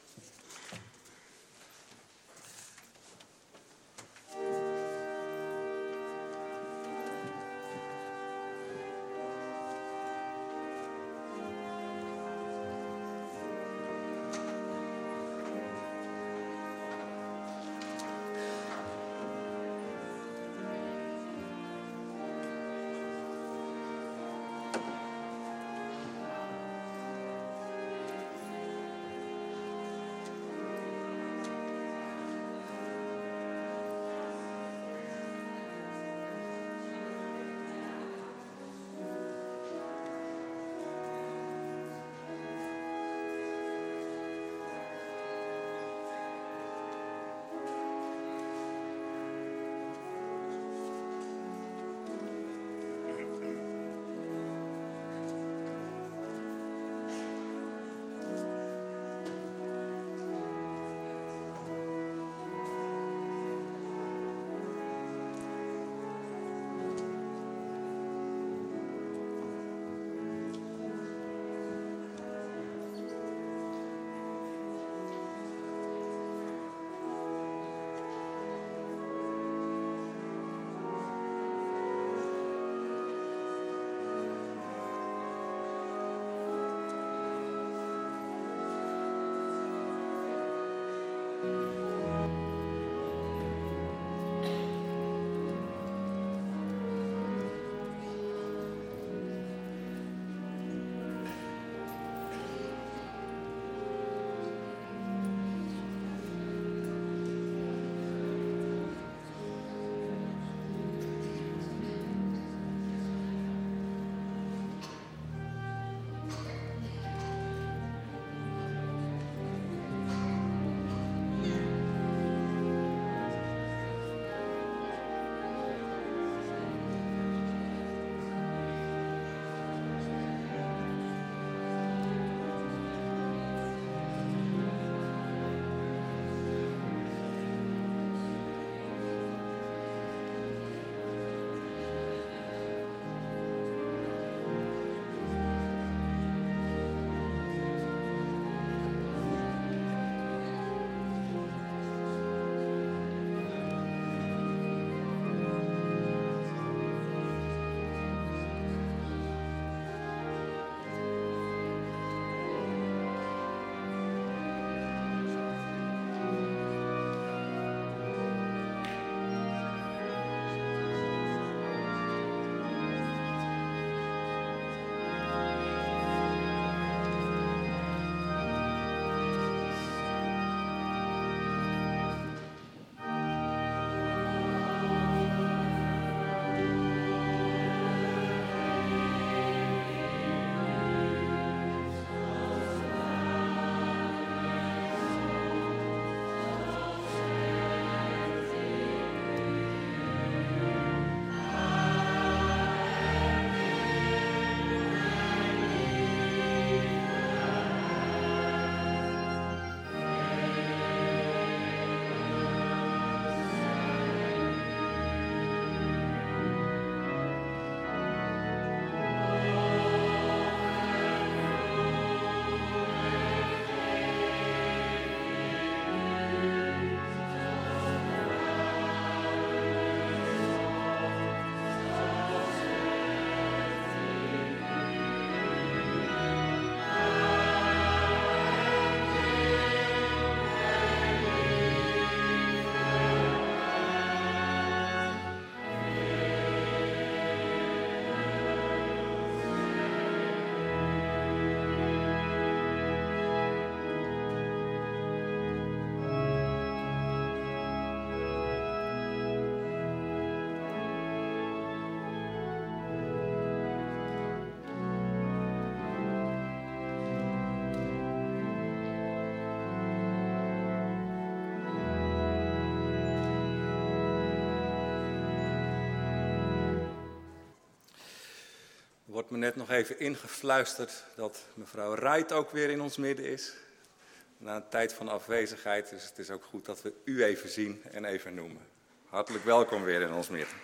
wordt me net nog even ingefluisterd dat mevrouw Wright ook weer in ons midden is. Na een tijd van afwezigheid, dus het is ook goed dat we u even zien en even noemen. Hartelijk welkom weer in ons midden.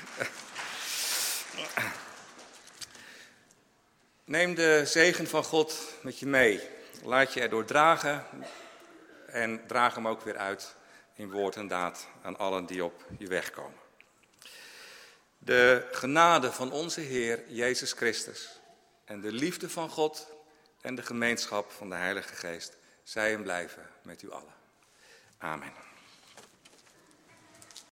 Neem de zegen van God met je mee. Laat je erdoor dragen en draag hem ook weer uit in woord en daad aan allen die op je weg komen. De genade van onze Heer Jezus Christus en de liefde van God en de gemeenschap van de Heilige Geest zij en blijven met u allen. Amen.